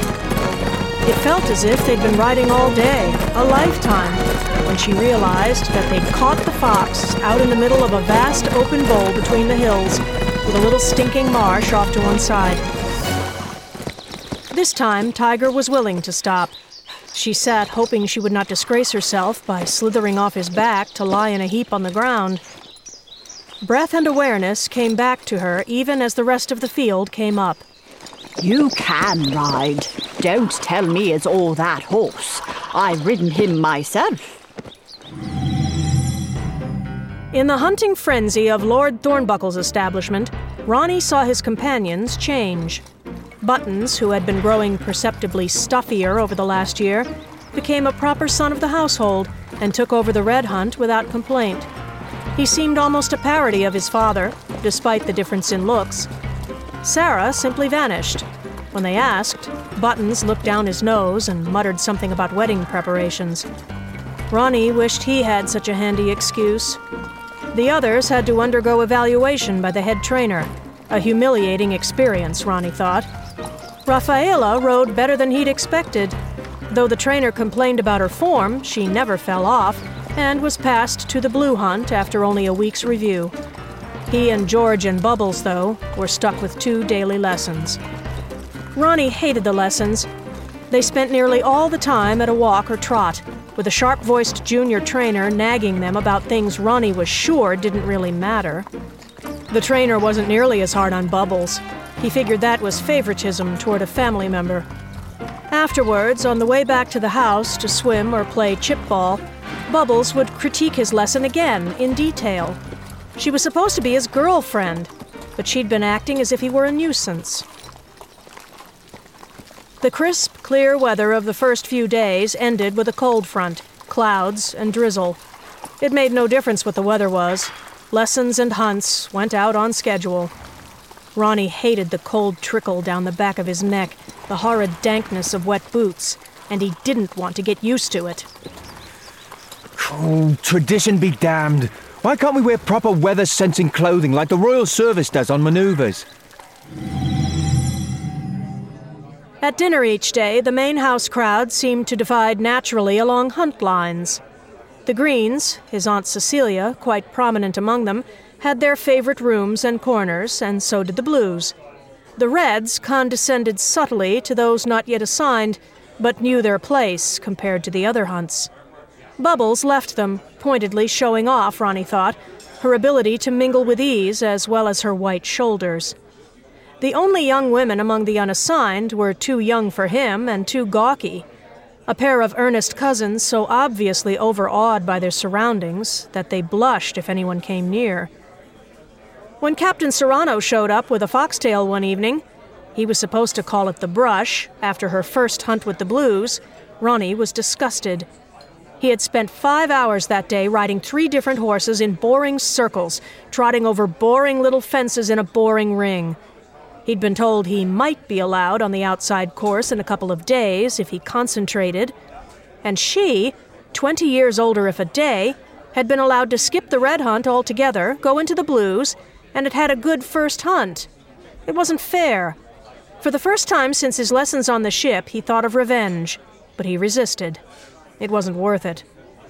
It felt as if they'd been riding all day, a lifetime, when she realized that they'd caught the fox out in the middle of a vast open bowl between the hills, with a little stinking marsh off to one side. This time, Tiger was willing to stop. She sat hoping she would not disgrace herself by slithering off his back to lie in a heap on the ground. Breath and awareness came back to her even as the rest of the field came up. You can ride. Don't tell me it's all that horse. I've ridden him myself. In the hunting frenzy of Lord Thornbuckle's establishment, Ronnie saw his companions change. Buttons, who had been growing perceptibly stuffier over the last year, became a proper son of the household and took over the red hunt without complaint. He seemed almost a parody of his father, despite the difference in looks. Sarah simply vanished. When they asked, Buttons looked down his nose and muttered something about wedding preparations. Ronnie wished he had such a handy excuse. The others had to undergo evaluation by the head trainer. A humiliating experience, Ronnie thought. Rafaela rode better than he'd expected. Though the trainer complained about her form, she never fell off, and was passed to the blue hunt after only a week's review. He and George and Bubbles, though, were stuck with 2 daily lessons. Ronnie hated the lessons. They spent nearly all the time at a walk or trot, with a sharp-voiced junior trainer nagging them about things Ronnie was sure didn't really matter. The trainer wasn't nearly as hard on Bubbles. He figured that was favoritism toward a family member. Afterwards, on the way back to the house to swim or play chip ball, Bubbles would critique his lesson again, in detail. She was supposed to be his girlfriend, but she'd been acting as if he were a nuisance. The crisp, clear weather of the first few days ended with a cold front, clouds and drizzle. It made no difference what the weather was. Lessons and hunts went out on schedule. Ronnie hated the cold trickle down the back of his neck, the horrid dankness of wet boots, and he didn't want to get used to it. Oh, tradition be damned. Why can't we wear proper weather-sensing clothing like the Royal Service does on manoeuvres? At dinner each day, the main house crowd seemed to divide naturally along hunt lines. The Greens, his Aunt Cecilia, quite prominent among them, had their favorite rooms and corners, and so did the Blues. The Reds condescended subtly to those not yet assigned, but knew their place compared to the other hunts. Bubbles left them, pointedly showing off, Ronnie thought, her ability to mingle with ease as well as her white shoulders. The only young women among the unassigned were too young for him and too gawky, a pair of earnest cousins so obviously overawed by their surroundings that they blushed if anyone came near. When Captain Serrano showed up with a foxtail one evening, he was supposed to call it the brush, after her first hunt with the Blues, Ronnie was disgusted. He had spent 5 hours that day riding 3 different horses in boring circles, trotting over boring little fences in a boring ring. He'd been told he might be allowed on the outside course in a couple of days if he concentrated. And she, 20 years older if a day, had been allowed to skip the red hunt altogether, go into the Blues, and had had a good first hunt. It wasn't fair. For the first time since his lessons on the ship, he thought of revenge, but he resisted. It wasn't worth it.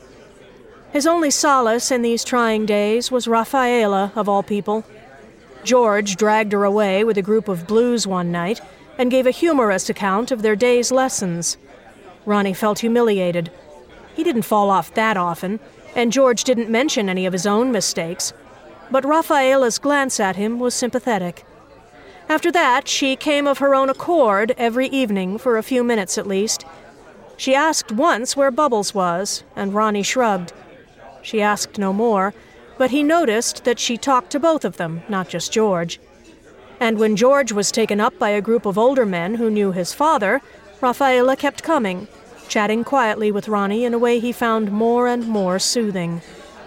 His only solace in these trying days was Rafaela, of all people. George dragged her away with a group of Blues one night and gave a humorous account of their day's lessons. Ronnie felt humiliated. He didn't fall off that often, and George didn't mention any of his own mistakes. But Rafaela's glance at him was sympathetic. After that, she came of her own accord every evening for a few minutes at least. She asked once where Bubbles was, and Ronnie shrugged. She asked no more, but he noticed that she talked to both of them, not just George. And when George was taken up by a group of older men who knew his father, Rafaela kept coming, chatting quietly with Ronnie in a way he found more and more soothing.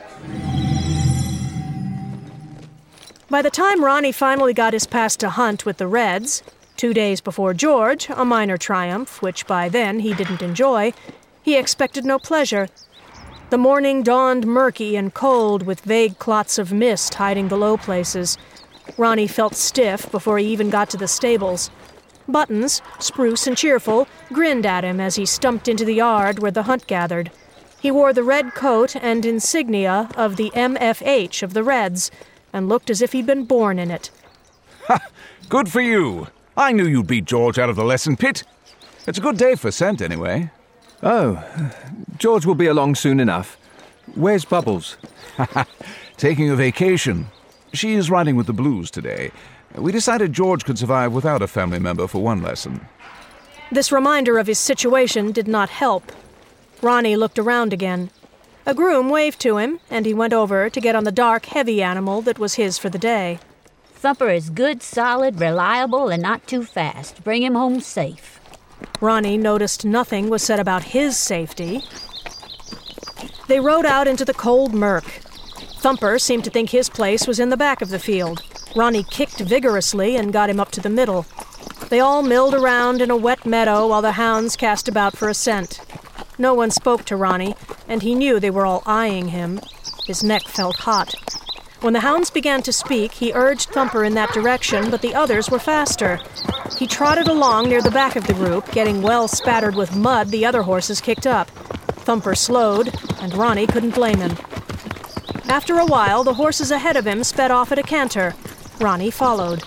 By the time Ronnie finally got his pass to hunt with the Reds, 2 days before George, a minor triumph, which by then he didn't enjoy, he expected no pleasure. The morning dawned murky and cold with vague clots of mist hiding the low places. Ronnie felt stiff before he even got to the stables. Buttons, spruce and cheerful, grinned at him as he stumped into the yard where the hunt gathered. He wore the red coat and insignia of the MFH of the Reds, and looked as if he'd been born in it. Ha! Good for you! I knew you'd beat George out of the lesson pit. It's a good day for scent, anyway. Oh, George will be along soon enough. Where's Bubbles? Taking a vacation. She is riding with the Blues today. We decided George could survive without a family member for one lesson. This reminder of his situation did not help. Ronnie looked around again. A groom waved to him, and he went over to get on the dark, heavy animal that was his for the day. Thumper is good, solid, reliable, and not too fast. Bring him home safe. Ronnie noticed nothing was said about his safety. They rode out into the cold murk. Thumper seemed to think his place was in the back of the field. Ronnie kicked vigorously and got him up to the middle. They all milled around in a wet meadow while the hounds cast about for a scent. No one spoke to Ronnie, and he knew they were all eyeing him. His neck felt hot. When the hounds began to speak, he urged Thumper in that direction, but the others were faster. He trotted along near the back of the group, getting well spattered with mud the other horses kicked up. Thumper slowed, and Ronnie couldn't blame him. After a while, the horses ahead of him sped off at a canter. Ronnie followed.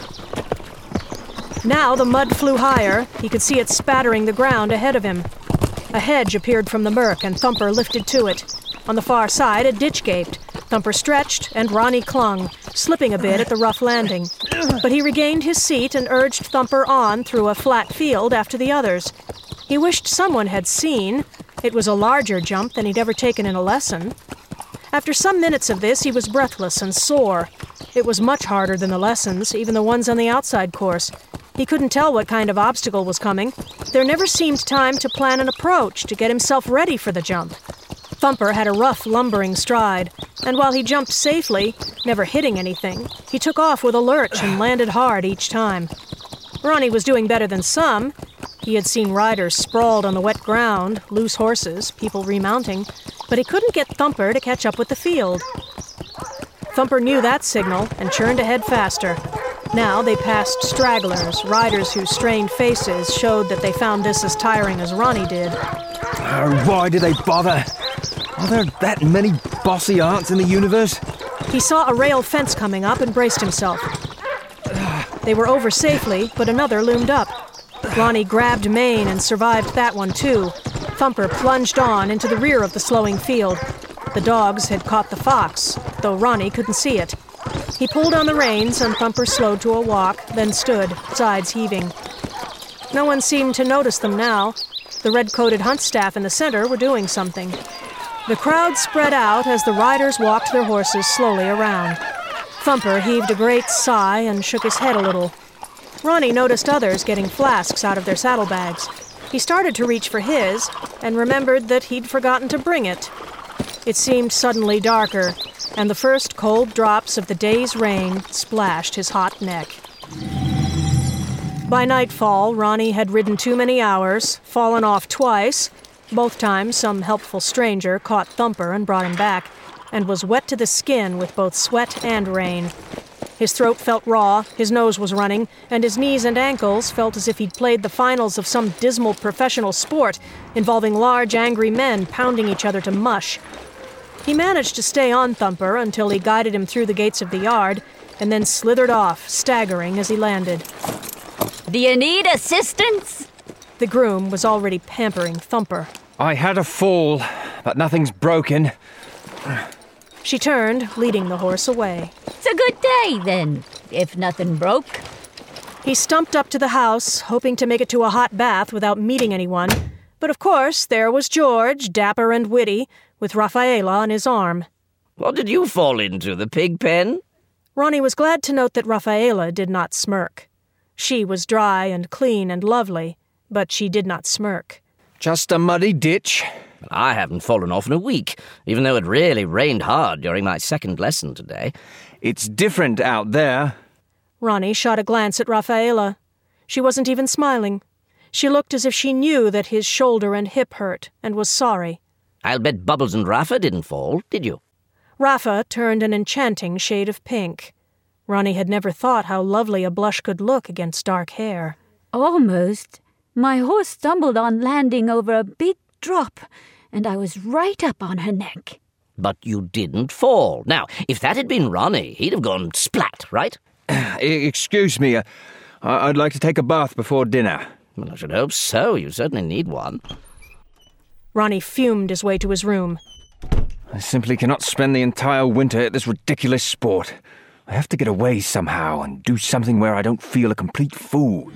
Now the mud flew higher. He could see it spattering the ground ahead of him. A hedge appeared from the murk, and Thumper lifted to it. On the far side, a ditch gaped. Thumper stretched, and Ronnie clung, slipping a bit at the rough landing. But he regained his seat and urged Thumper on through a flat field after the others. He wished someone had seen. It was a larger jump than he'd ever taken in a lesson. After some minutes of this, he was breathless and sore. It was much harder than the lessons, even the ones on the outside course. He couldn't tell what kind of obstacle was coming. There never seemed time to plan an approach to get himself ready for the jump. Thumper had a rough, lumbering stride, and while he jumped safely, never hitting anything, he took off with a lurch and landed hard each time. Ronnie was doing better than some. He had seen riders sprawled on the wet ground, loose horses, people remounting, but he couldn't get Thumper to catch up with the field. Thumper knew that signal and churned ahead faster. Now they passed stragglers, riders whose strained faces showed that they found this as tiring as Ronnie did. Why do they bother? Are there that many bossy aunts in the universe? He saw a rail fence coming up and braced himself. They were over safely, but another loomed up. Ronnie grabbed Maine and survived that one too. Thumper plunged on into the rear of the slowing field. The dogs had caught the fox, though Ronnie couldn't see it. He pulled on the reins and Thumper slowed to a walk, then stood, sides heaving. No one seemed to notice them now. The red-coated hunt staff in the center were doing something. The crowd spread out as the riders walked their horses slowly around. Thumper heaved a great sigh and shook his head a little. Ronnie noticed others getting flasks out of their saddlebags. He started to reach for his and remembered that he'd forgotten to bring it. It seemed suddenly darker, and the first cold drops of the day's rain splashed his hot neck. By nightfall, Ronnie had ridden too many hours, fallen off twice. Both times, some helpful stranger caught Thumper and brought him back, and was wet to the skin with both sweat and rain. His throat felt raw, his nose was running, and his knees and ankles felt as if he'd played the finals of some dismal professional sport involving large, angry men pounding each other to mush. He managed to stay on Thumper until he guided him through the gates of the yard, and then slithered off, staggering as he landed. Do you need assistance? The groom was already pampering Thumper. I had a fall, but nothing's broken. She turned, leading the horse away. It's a good day, then, if nothing broke. He stumped up to the house, hoping to make it to a hot bath without meeting anyone. But of course, there was George, dapper and witty, with Rafaela on his arm. What did you fall into, the pig pen? Ronnie was glad to note that Rafaela did not smirk. She was dry and clean and lovely, but she did not smirk. Just a muddy ditch. I haven't fallen off in a week, even though it really rained hard during my second lesson today. It's different out there. Ronnie shot a glance at Rafaela. She wasn't even smiling. She looked as if she knew that his shoulder and hip hurt and was sorry. I'll bet Bubbles and Rafa didn't fall, did you? Rafa turned an enchanting shade of pink. Ronnie had never thought how lovely a blush could look against dark hair. Almost. My horse stumbled on landing over a big drop, and I was right up on her neck. But you didn't fall. Now, if that had been Ronnie, he'd have gone splat, right? Excuse me, I'd like to take a bath before dinner. Well, I should hope so. You certainly need one. Ronnie fumed his way to his room. I simply cannot spend the entire winter at this ridiculous sport. I have to get away somehow and do something where I don't feel a complete fool.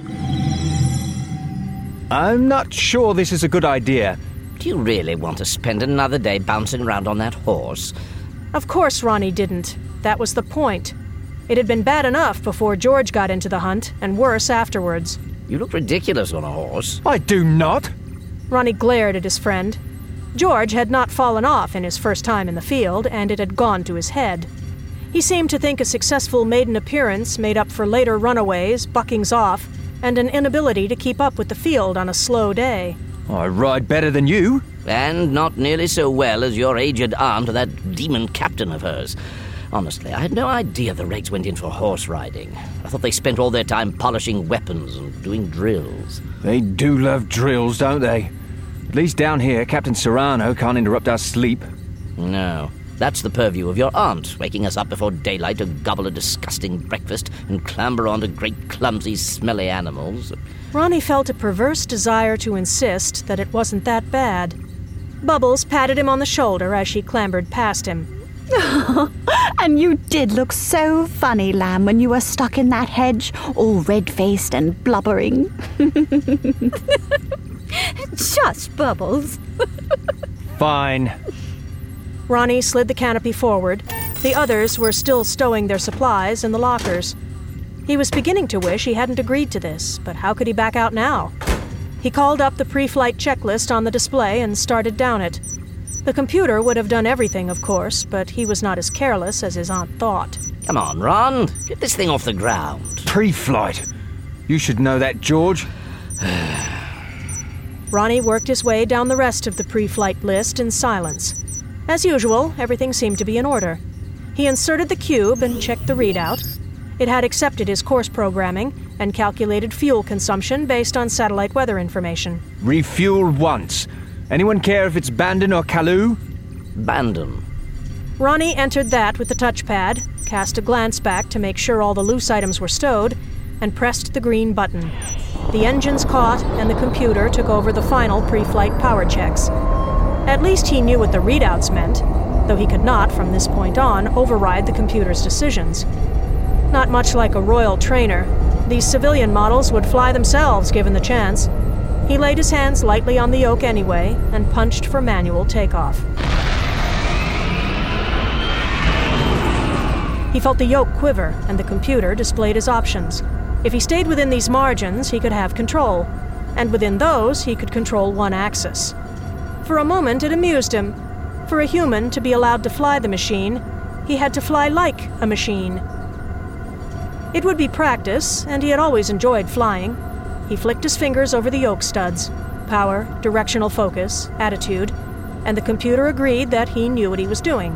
I'm not sure this is a good idea. Do you really want to spend another day bouncing around on that horse? Of course Ronnie didn't. That was the point. It had been bad enough before George got into the hunt, and worse afterwards. You look ridiculous on a horse. I do not. Ronnie glared at his friend. George had not fallen off in his first time in the field, and it had gone to his head. He seemed to think a successful maiden appearance made up for later runaways, buckings off, and an inability to keep up with the field on a slow day. I ride better than you. And not nearly so well as your aged aunt or that demon captain of hers. Honestly, I had no idea the Regs went in for horse riding. I thought they spent all their time polishing weapons and doing drills. They do love drills, don't they? At least down here, Captain Serrano can't interrupt our sleep. No. That's the purview of your aunt, waking us up before daylight to gobble a disgusting breakfast and clamber onto great, clumsy, smelly animals. Ronnie felt a perverse desire to insist that it wasn't that bad. Bubbles patted him on the shoulder as she clambered past him. And you did look so funny, Lamb, when you were stuck in that hedge, all red-faced and blubbering. Shush, Bubbles. Fine. Ronnie slid the canopy forward. The others were still stowing their supplies in the lockers. He was beginning to wish he hadn't agreed to this, but how could he back out now? He called up the pre-flight checklist on the display and started down it. The computer would have done everything, of course, but he was not as careless as his aunt thought. Come on, Ron. Get this thing off the ground. Pre-flight. You should know that, George. Ronnie worked his way down the rest of the pre-flight list in silence. As usual, everything seemed to be in order. He inserted the cube and checked the readout. It had accepted his course programming and calculated fuel consumption based on satellite weather information. Refuel once. Anyone care if it's Bandon or Kalu? Bandon. Ronnie entered that with the touchpad, cast a glance back to make sure all the loose items were stowed, and pressed the green button. The engines caught, and the computer took over the final pre-flight power checks. At least he knew what the readouts meant, though he could not, from this point on, override the computer's decisions. Not much like a royal trainer, these civilian models would fly themselves given the chance. He laid his hands lightly on the yoke anyway, and punched for manual takeoff. He felt the yoke quiver, and the computer displayed his options. If he stayed within these margins, he could have control, and within those, he could control one axis. For a moment, it amused him. For a human to be allowed to fly the machine, he had to fly like a machine. It would be practice, and he had always enjoyed flying. He flicked his fingers over the yoke studs. Power, directional focus, attitude, and the computer agreed that he knew what he was doing.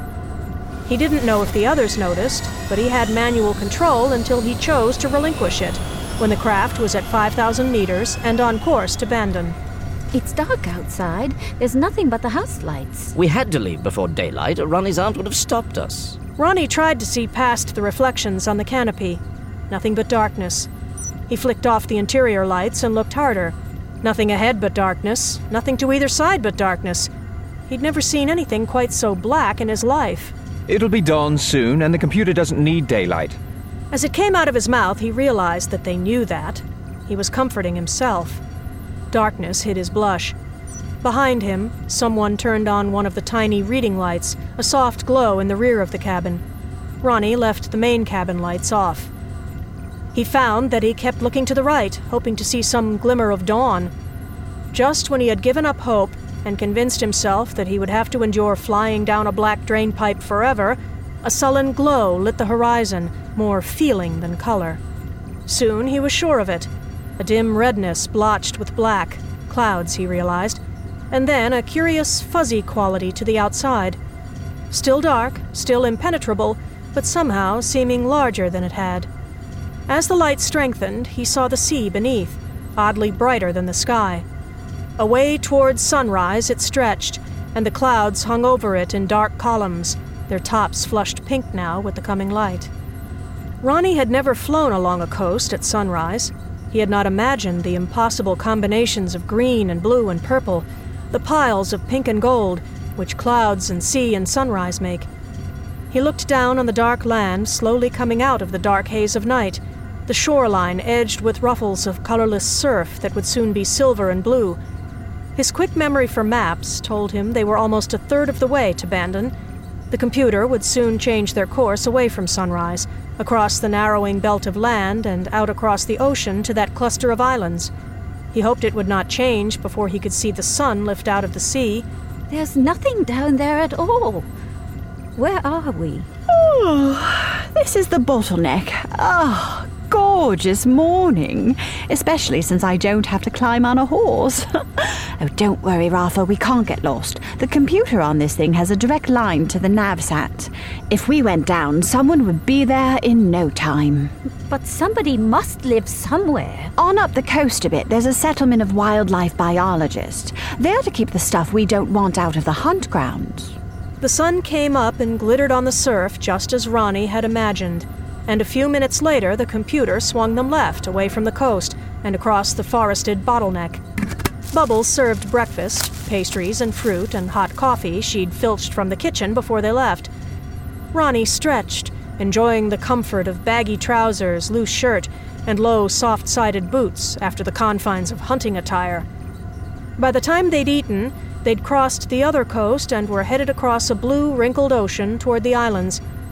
He didn't know if the others noticed, but he had manual control until he chose to relinquish it, when the craft was at 5,000 meters and on course to Bandon. It's dark outside. There's nothing but the house lights. We had to leave before daylight, or Ronnie's aunt would have stopped us. Ronnie tried to see past the reflections on the canopy. Nothing but darkness. He flicked off the interior lights and looked harder. Nothing ahead but darkness, nothing to either side but darkness. He'd never seen anything quite so black in his life. It'll be dawn soon, and the computer doesn't need daylight. As it came out of his mouth, he realized that they knew that. He was comforting himself. Darkness hid his blush. Behind him, someone turned on one of the tiny reading lights, a soft glow in the rear of the cabin. Ronnie left the main cabin lights off. He found that he kept looking to the right, hoping to see some glimmer of dawn. Just when he had given up hope and convinced himself that he would have to endure flying down a black drain pipe forever, a sullen glow lit the horizon, more feeling than color. Soon he was sure of it. A dim redness blotched with black, clouds, he realized, and then a curious fuzzy quality to the outside. Still dark, still impenetrable, but somehow seeming larger than it had. As the light strengthened, he saw the sea beneath, oddly brighter than the sky. Away towards sunrise it stretched, and the clouds hung over it in dark columns, their tops flushed pink now with the coming light. Ronnie had never flown along a coast at sunrise. He had not imagined the impossible combinations of green and blue and purple, the piles of pink and gold, which clouds and sea and sunrise make. He looked down on the dark land slowly coming out of the dark haze of night, the shoreline edged with ruffles of colorless surf that would soon be silver and blue. His quick memory for maps told him they were almost a third of the way to Bandon. The computer would soon change their course away from sunrise, across the narrowing belt of land and out across the ocean to that cluster of islands. He hoped it would not change before he could see the sun lift out of the sea. There's nothing down there at all. Where are we? Oh, this is the bottleneck. Oh, gorgeous morning, especially since I don't have to climb on a horse. Oh, don't worry, Rafa, we can't get lost. The computer on this thing has a direct line to the NavSat. If we went down, someone would be there in no time. But somebody must live somewhere. On up the coast a bit, there's a settlement of wildlife biologists. They're to keep the stuff we don't want out of the hunt grounds. The sun came up and glittered on the surf just as Ronnie had imagined, and a few minutes later the computer swung them left, away from the coast, and across the forested bottleneck. Bubbles served breakfast, pastries and fruit and hot coffee she'd filched from the kitchen before they left. Ronnie stretched, enjoying the comfort of baggy trousers, loose shirt, and low, soft-sided boots after the confines of hunting attire. By the time they'd eaten, they'd crossed the other coast and were headed across a blue, wrinkled ocean toward the islands.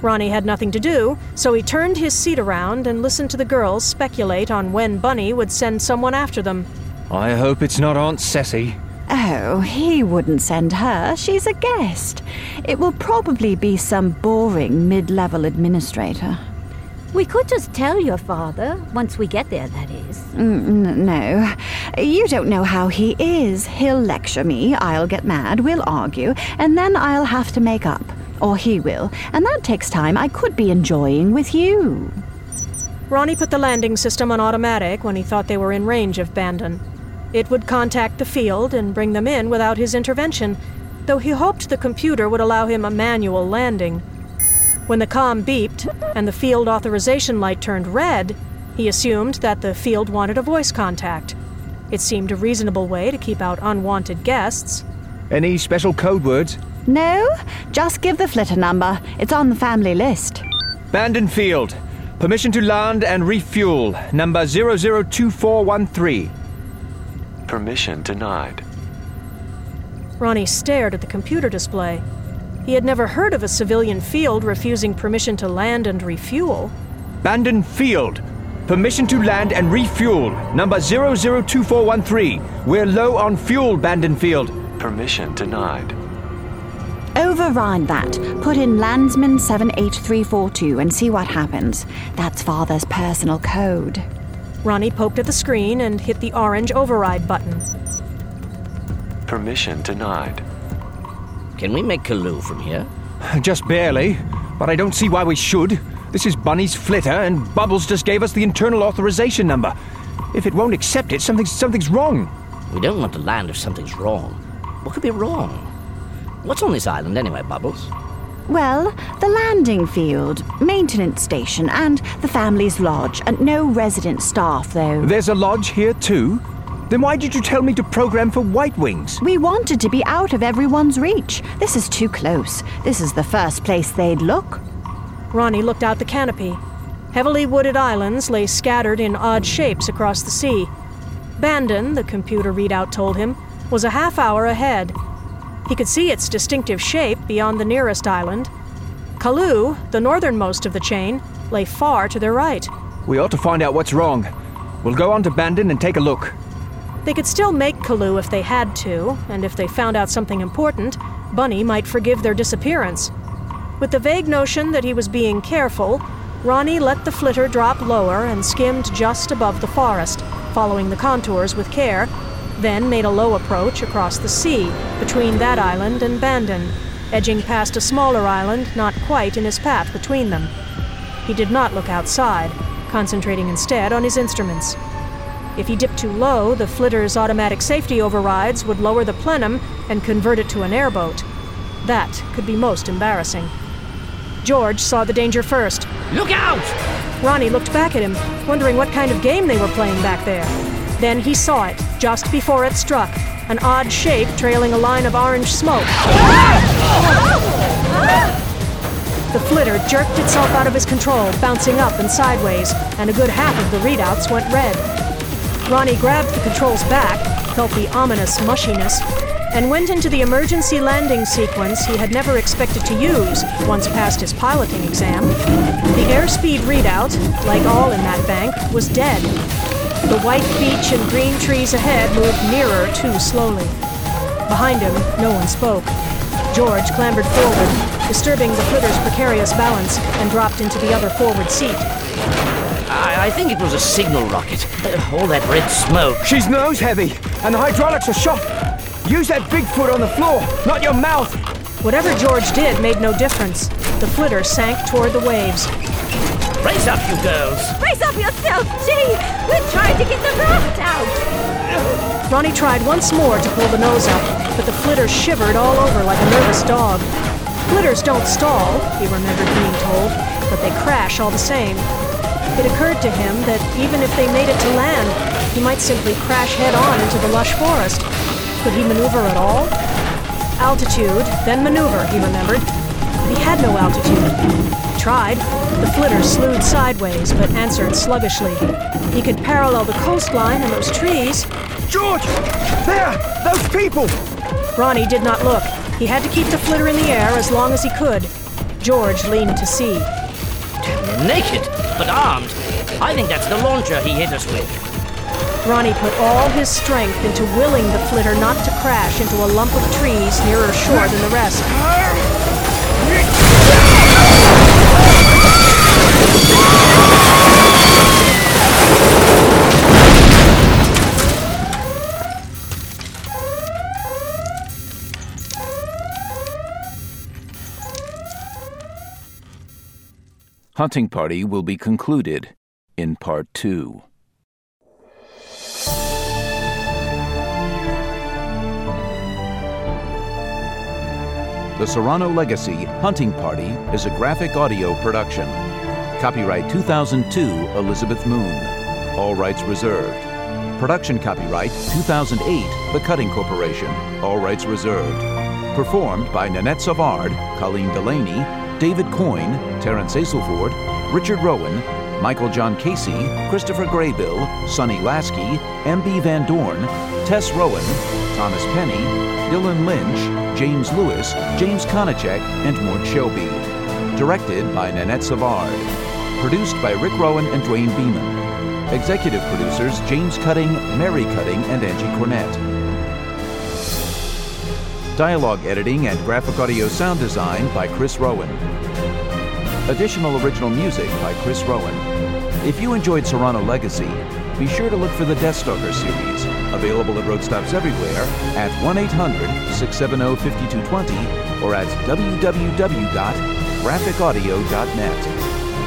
Ronnie had nothing to do, so he turned his seat around and listened to the girls speculate on when Bunny would send someone after them. I hope it's not Aunt Cessie. Oh, he wouldn't send her. She's a guest. It will probably be some boring mid-level administrator. We could just tell your father, once we get there, that is. No. You don't know how he is. He'll lecture me, I'll get mad, we'll argue, and then I'll have to make up. Or he will, and that takes time I could be enjoying with you. Ronnie put the landing system on automatic when he thought they were in range of Bandon. It would contact the field and bring them in without his intervention, though he hoped the computer would allow him a manual landing. When the comm beeped and the field authorization light turned red, he assumed that the field wanted a voice contact. It seemed a reasonable way to keep out unwanted guests. Any special code words? No, just give the flitter number. It's on the family list. Bandon Field. Permission to land and refuel. Number 002413. Permission denied. Ronnie stared at the computer display. He had never heard of a civilian field refusing permission to land and refuel. Bandon Field. Permission to land and refuel. Number 002413. We're low on fuel, Bandon Field. Permission denied. Override that. Put in Landsman 78342 and see what happens. That's Father's personal code. Ronnie poked at the screen and hit the orange override button. Permission denied. Can we make Callooh from here? Just barely, but I don't see why we should. This is Bunny's flitter, and Bubbles just gave us the internal authorization number. If it won't accept it, something's wrong. We don't want to land if something's wrong. What could be wrong? What's on this island anyway, Bubbles? Well, the landing field, maintenance station, and the family's lodge, and no resident staff, though. There's a lodge here, too? Then why did you tell me to program for White Wings? We wanted to be out of everyone's reach. This is too close. This is the first place they'd look. Ronnie looked out the canopy. Heavily wooded islands lay scattered in odd shapes across the sea. Bandon, the computer readout told him, was a half hour ahead. He could see its distinctive shape beyond the nearest island. Callooh, the northernmost of the chain, lay far to their right. We ought to find out what's wrong. We'll go on to Bandon and take a look. They could still make Callooh if they had to, and if they found out something important, Bunny might forgive their disappearance. With the vague notion that he was being careful, Ronnie let the flitter drop lower and skimmed just above the forest, following the contours with care, then made a low approach across the sea between that island and Bandon, edging past a smaller island not quite in his path between them. He did not look outside, concentrating instead on his instruments. If he dipped too low, the flitter's automatic safety overrides would lower the plenum and convert it to an airboat. That could be most embarrassing. George saw the danger first. Look out! Ronnie looked back at him, wondering what kind of game they were playing back there. Then he saw it, just before it struck, an odd shape trailing a line of orange smoke. The flitter jerked itself out of his control, bouncing up and sideways, and a good half of the readouts went red. Ronnie grabbed the controls back, felt the ominous mushiness, and went into the emergency landing sequence he had never expected to use once past his piloting exam. The airspeed readout, like all in that bank, was dead. The white beach and green trees ahead moved nearer too slowly. Behind him, no one spoke. George clambered forward, disturbing the flitter's precarious balance, and dropped into the other forward seat. I think it was a signal rocket. All that red smoke. She's nose heavy, and the hydraulics are shot. Use that big foot on the floor, not your mouth. Whatever George did made no difference. The flitter sank toward the waves. Raise up, you girls! Raise up yourself, Gee! We're trying to get the raft out! Ronnie tried once more to pull the nose up, but the flitter shivered all over like a nervous dog. Flitters don't stall, he remembered being told, but they crash all the same. It occurred to him that even if they made it to land, he might simply crash head-on into the lush forest. Could he maneuver at all? Altitude, then maneuver, he remembered. But he had no altitude. He tried. The flitter slewed sideways, but answered sluggishly. He could parallel the coastline and those trees. George! There! Those people! Ronnie did not look. He had to keep the flitter in the air as long as he could. George leaned to see. Naked, but armed. I think that's the launcher he hit us with. Ronnie put all his strength into willing the flitter not to crash into a lump of trees nearer shore than the rest. Hunting Party will be concluded in Part 2. The Serrano Legacy Hunting Party is a graphic audio production. Copyright 2002 Elizabeth Moon. All rights reserved. Production copyright 2008 The Cutting Corporation. All rights reserved. Performed by Nanette Savard, Colleen Delaney, David Coyne, Terence Aselford, Richard Rowan, Michael John Casey, Christopher Graybill, Sonny Lasky, M.B. Van Dorn, Tess Rowan, Thomas Penny, Dylan Lynch, James Lewis, James Konachek, and Mort Shelby. Directed by Nanette Savard. Produced by Rick Rowan and Dwayne Beeman. Executive producers James Cutting, Mary Cutting, and Angie Cornett. Dialogue editing and graphic audio sound design by Chris Rowan. Additional original music by Chris Rowan. If you enjoyed Serrano Legacy, be sure to look for the Deathstalker series, available at road stops everywhere at 1-800-670-5220 or at www.graphicaudio.net.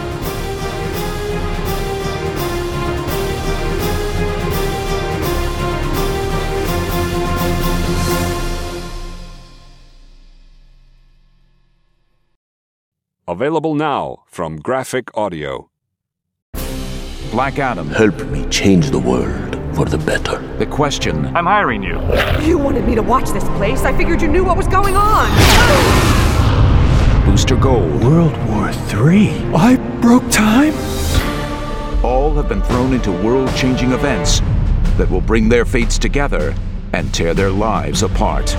Available now from Graphic Audio. Black Adam. Help me change the world for the better. The Question. I'm hiring you. You wanted me to watch this place. I figured you knew what was going on. Booster Gold. World War III. I broke time? All have been thrown into world-changing events that will bring their fates together and tear their lives apart.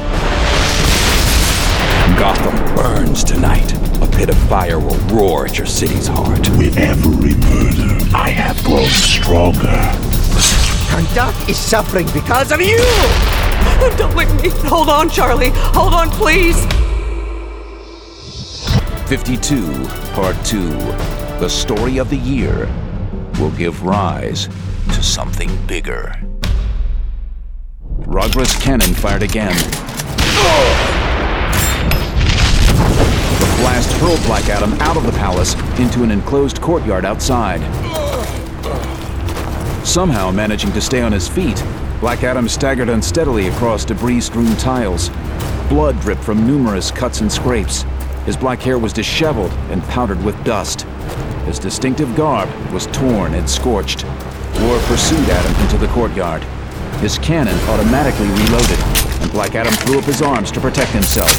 Gotham burns tonight. A pit of fire will roar at your city's heart. With every murder, I have grown stronger. Conduct is suffering because of you! Don't leave me. Hold on, Charlie. Hold on, please. 52, Part 2. The story of the year will give rise to something bigger. Rogra's cannon fired again. The blast hurled Black Adam out of the palace into an enclosed courtyard outside. Somehow managing to stay on his feet, Black Adam staggered unsteadily across debris-strewn tiles. Blood dripped from numerous cuts and scrapes. His black hair was disheveled and powdered with dust. His distinctive garb was torn and scorched. War pursued Adam into the courtyard. His cannon automatically reloaded, and Black Adam threw up his arms to protect himself.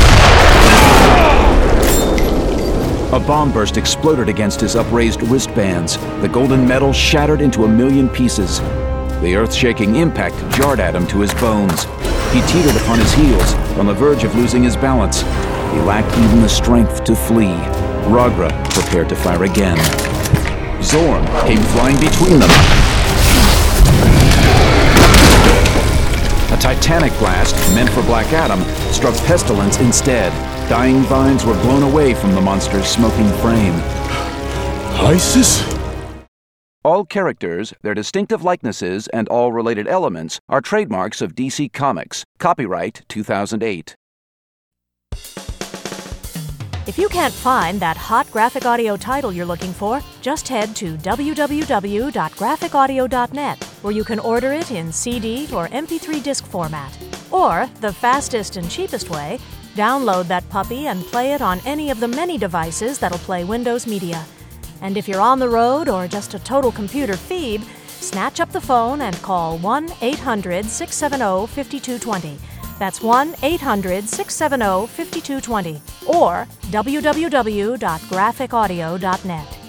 A bomb burst exploded against his upraised wristbands. The golden metal shattered into a million pieces. The earth-shaking impact jarred Adam to his bones. He teetered upon his heels, on the verge of losing his balance. He lacked even the strength to flee. Rogra prepared to fire again. Zorn came flying between them. A titanic blast, meant for Black Adam, struck Pestilence instead. Dying vines were blown away from the monster's smoking frame. ISIS? All characters, their distinctive likenesses, and all related elements are trademarks of DC Comics. Copyright 2008. If you can't find that hot graphic audio title you're looking for, just head to www.graphicaudio.net, where you can order it in CD or MP3 disc format. Or, the fastest and cheapest way, download that puppy and play it on any of the many devices that'll play Windows Media. And if you're on the road or just a total computer phoebe, snatch up the phone and call 1-800-670-5220. That's 1-800-670-5220 or www.graphicaudio.net.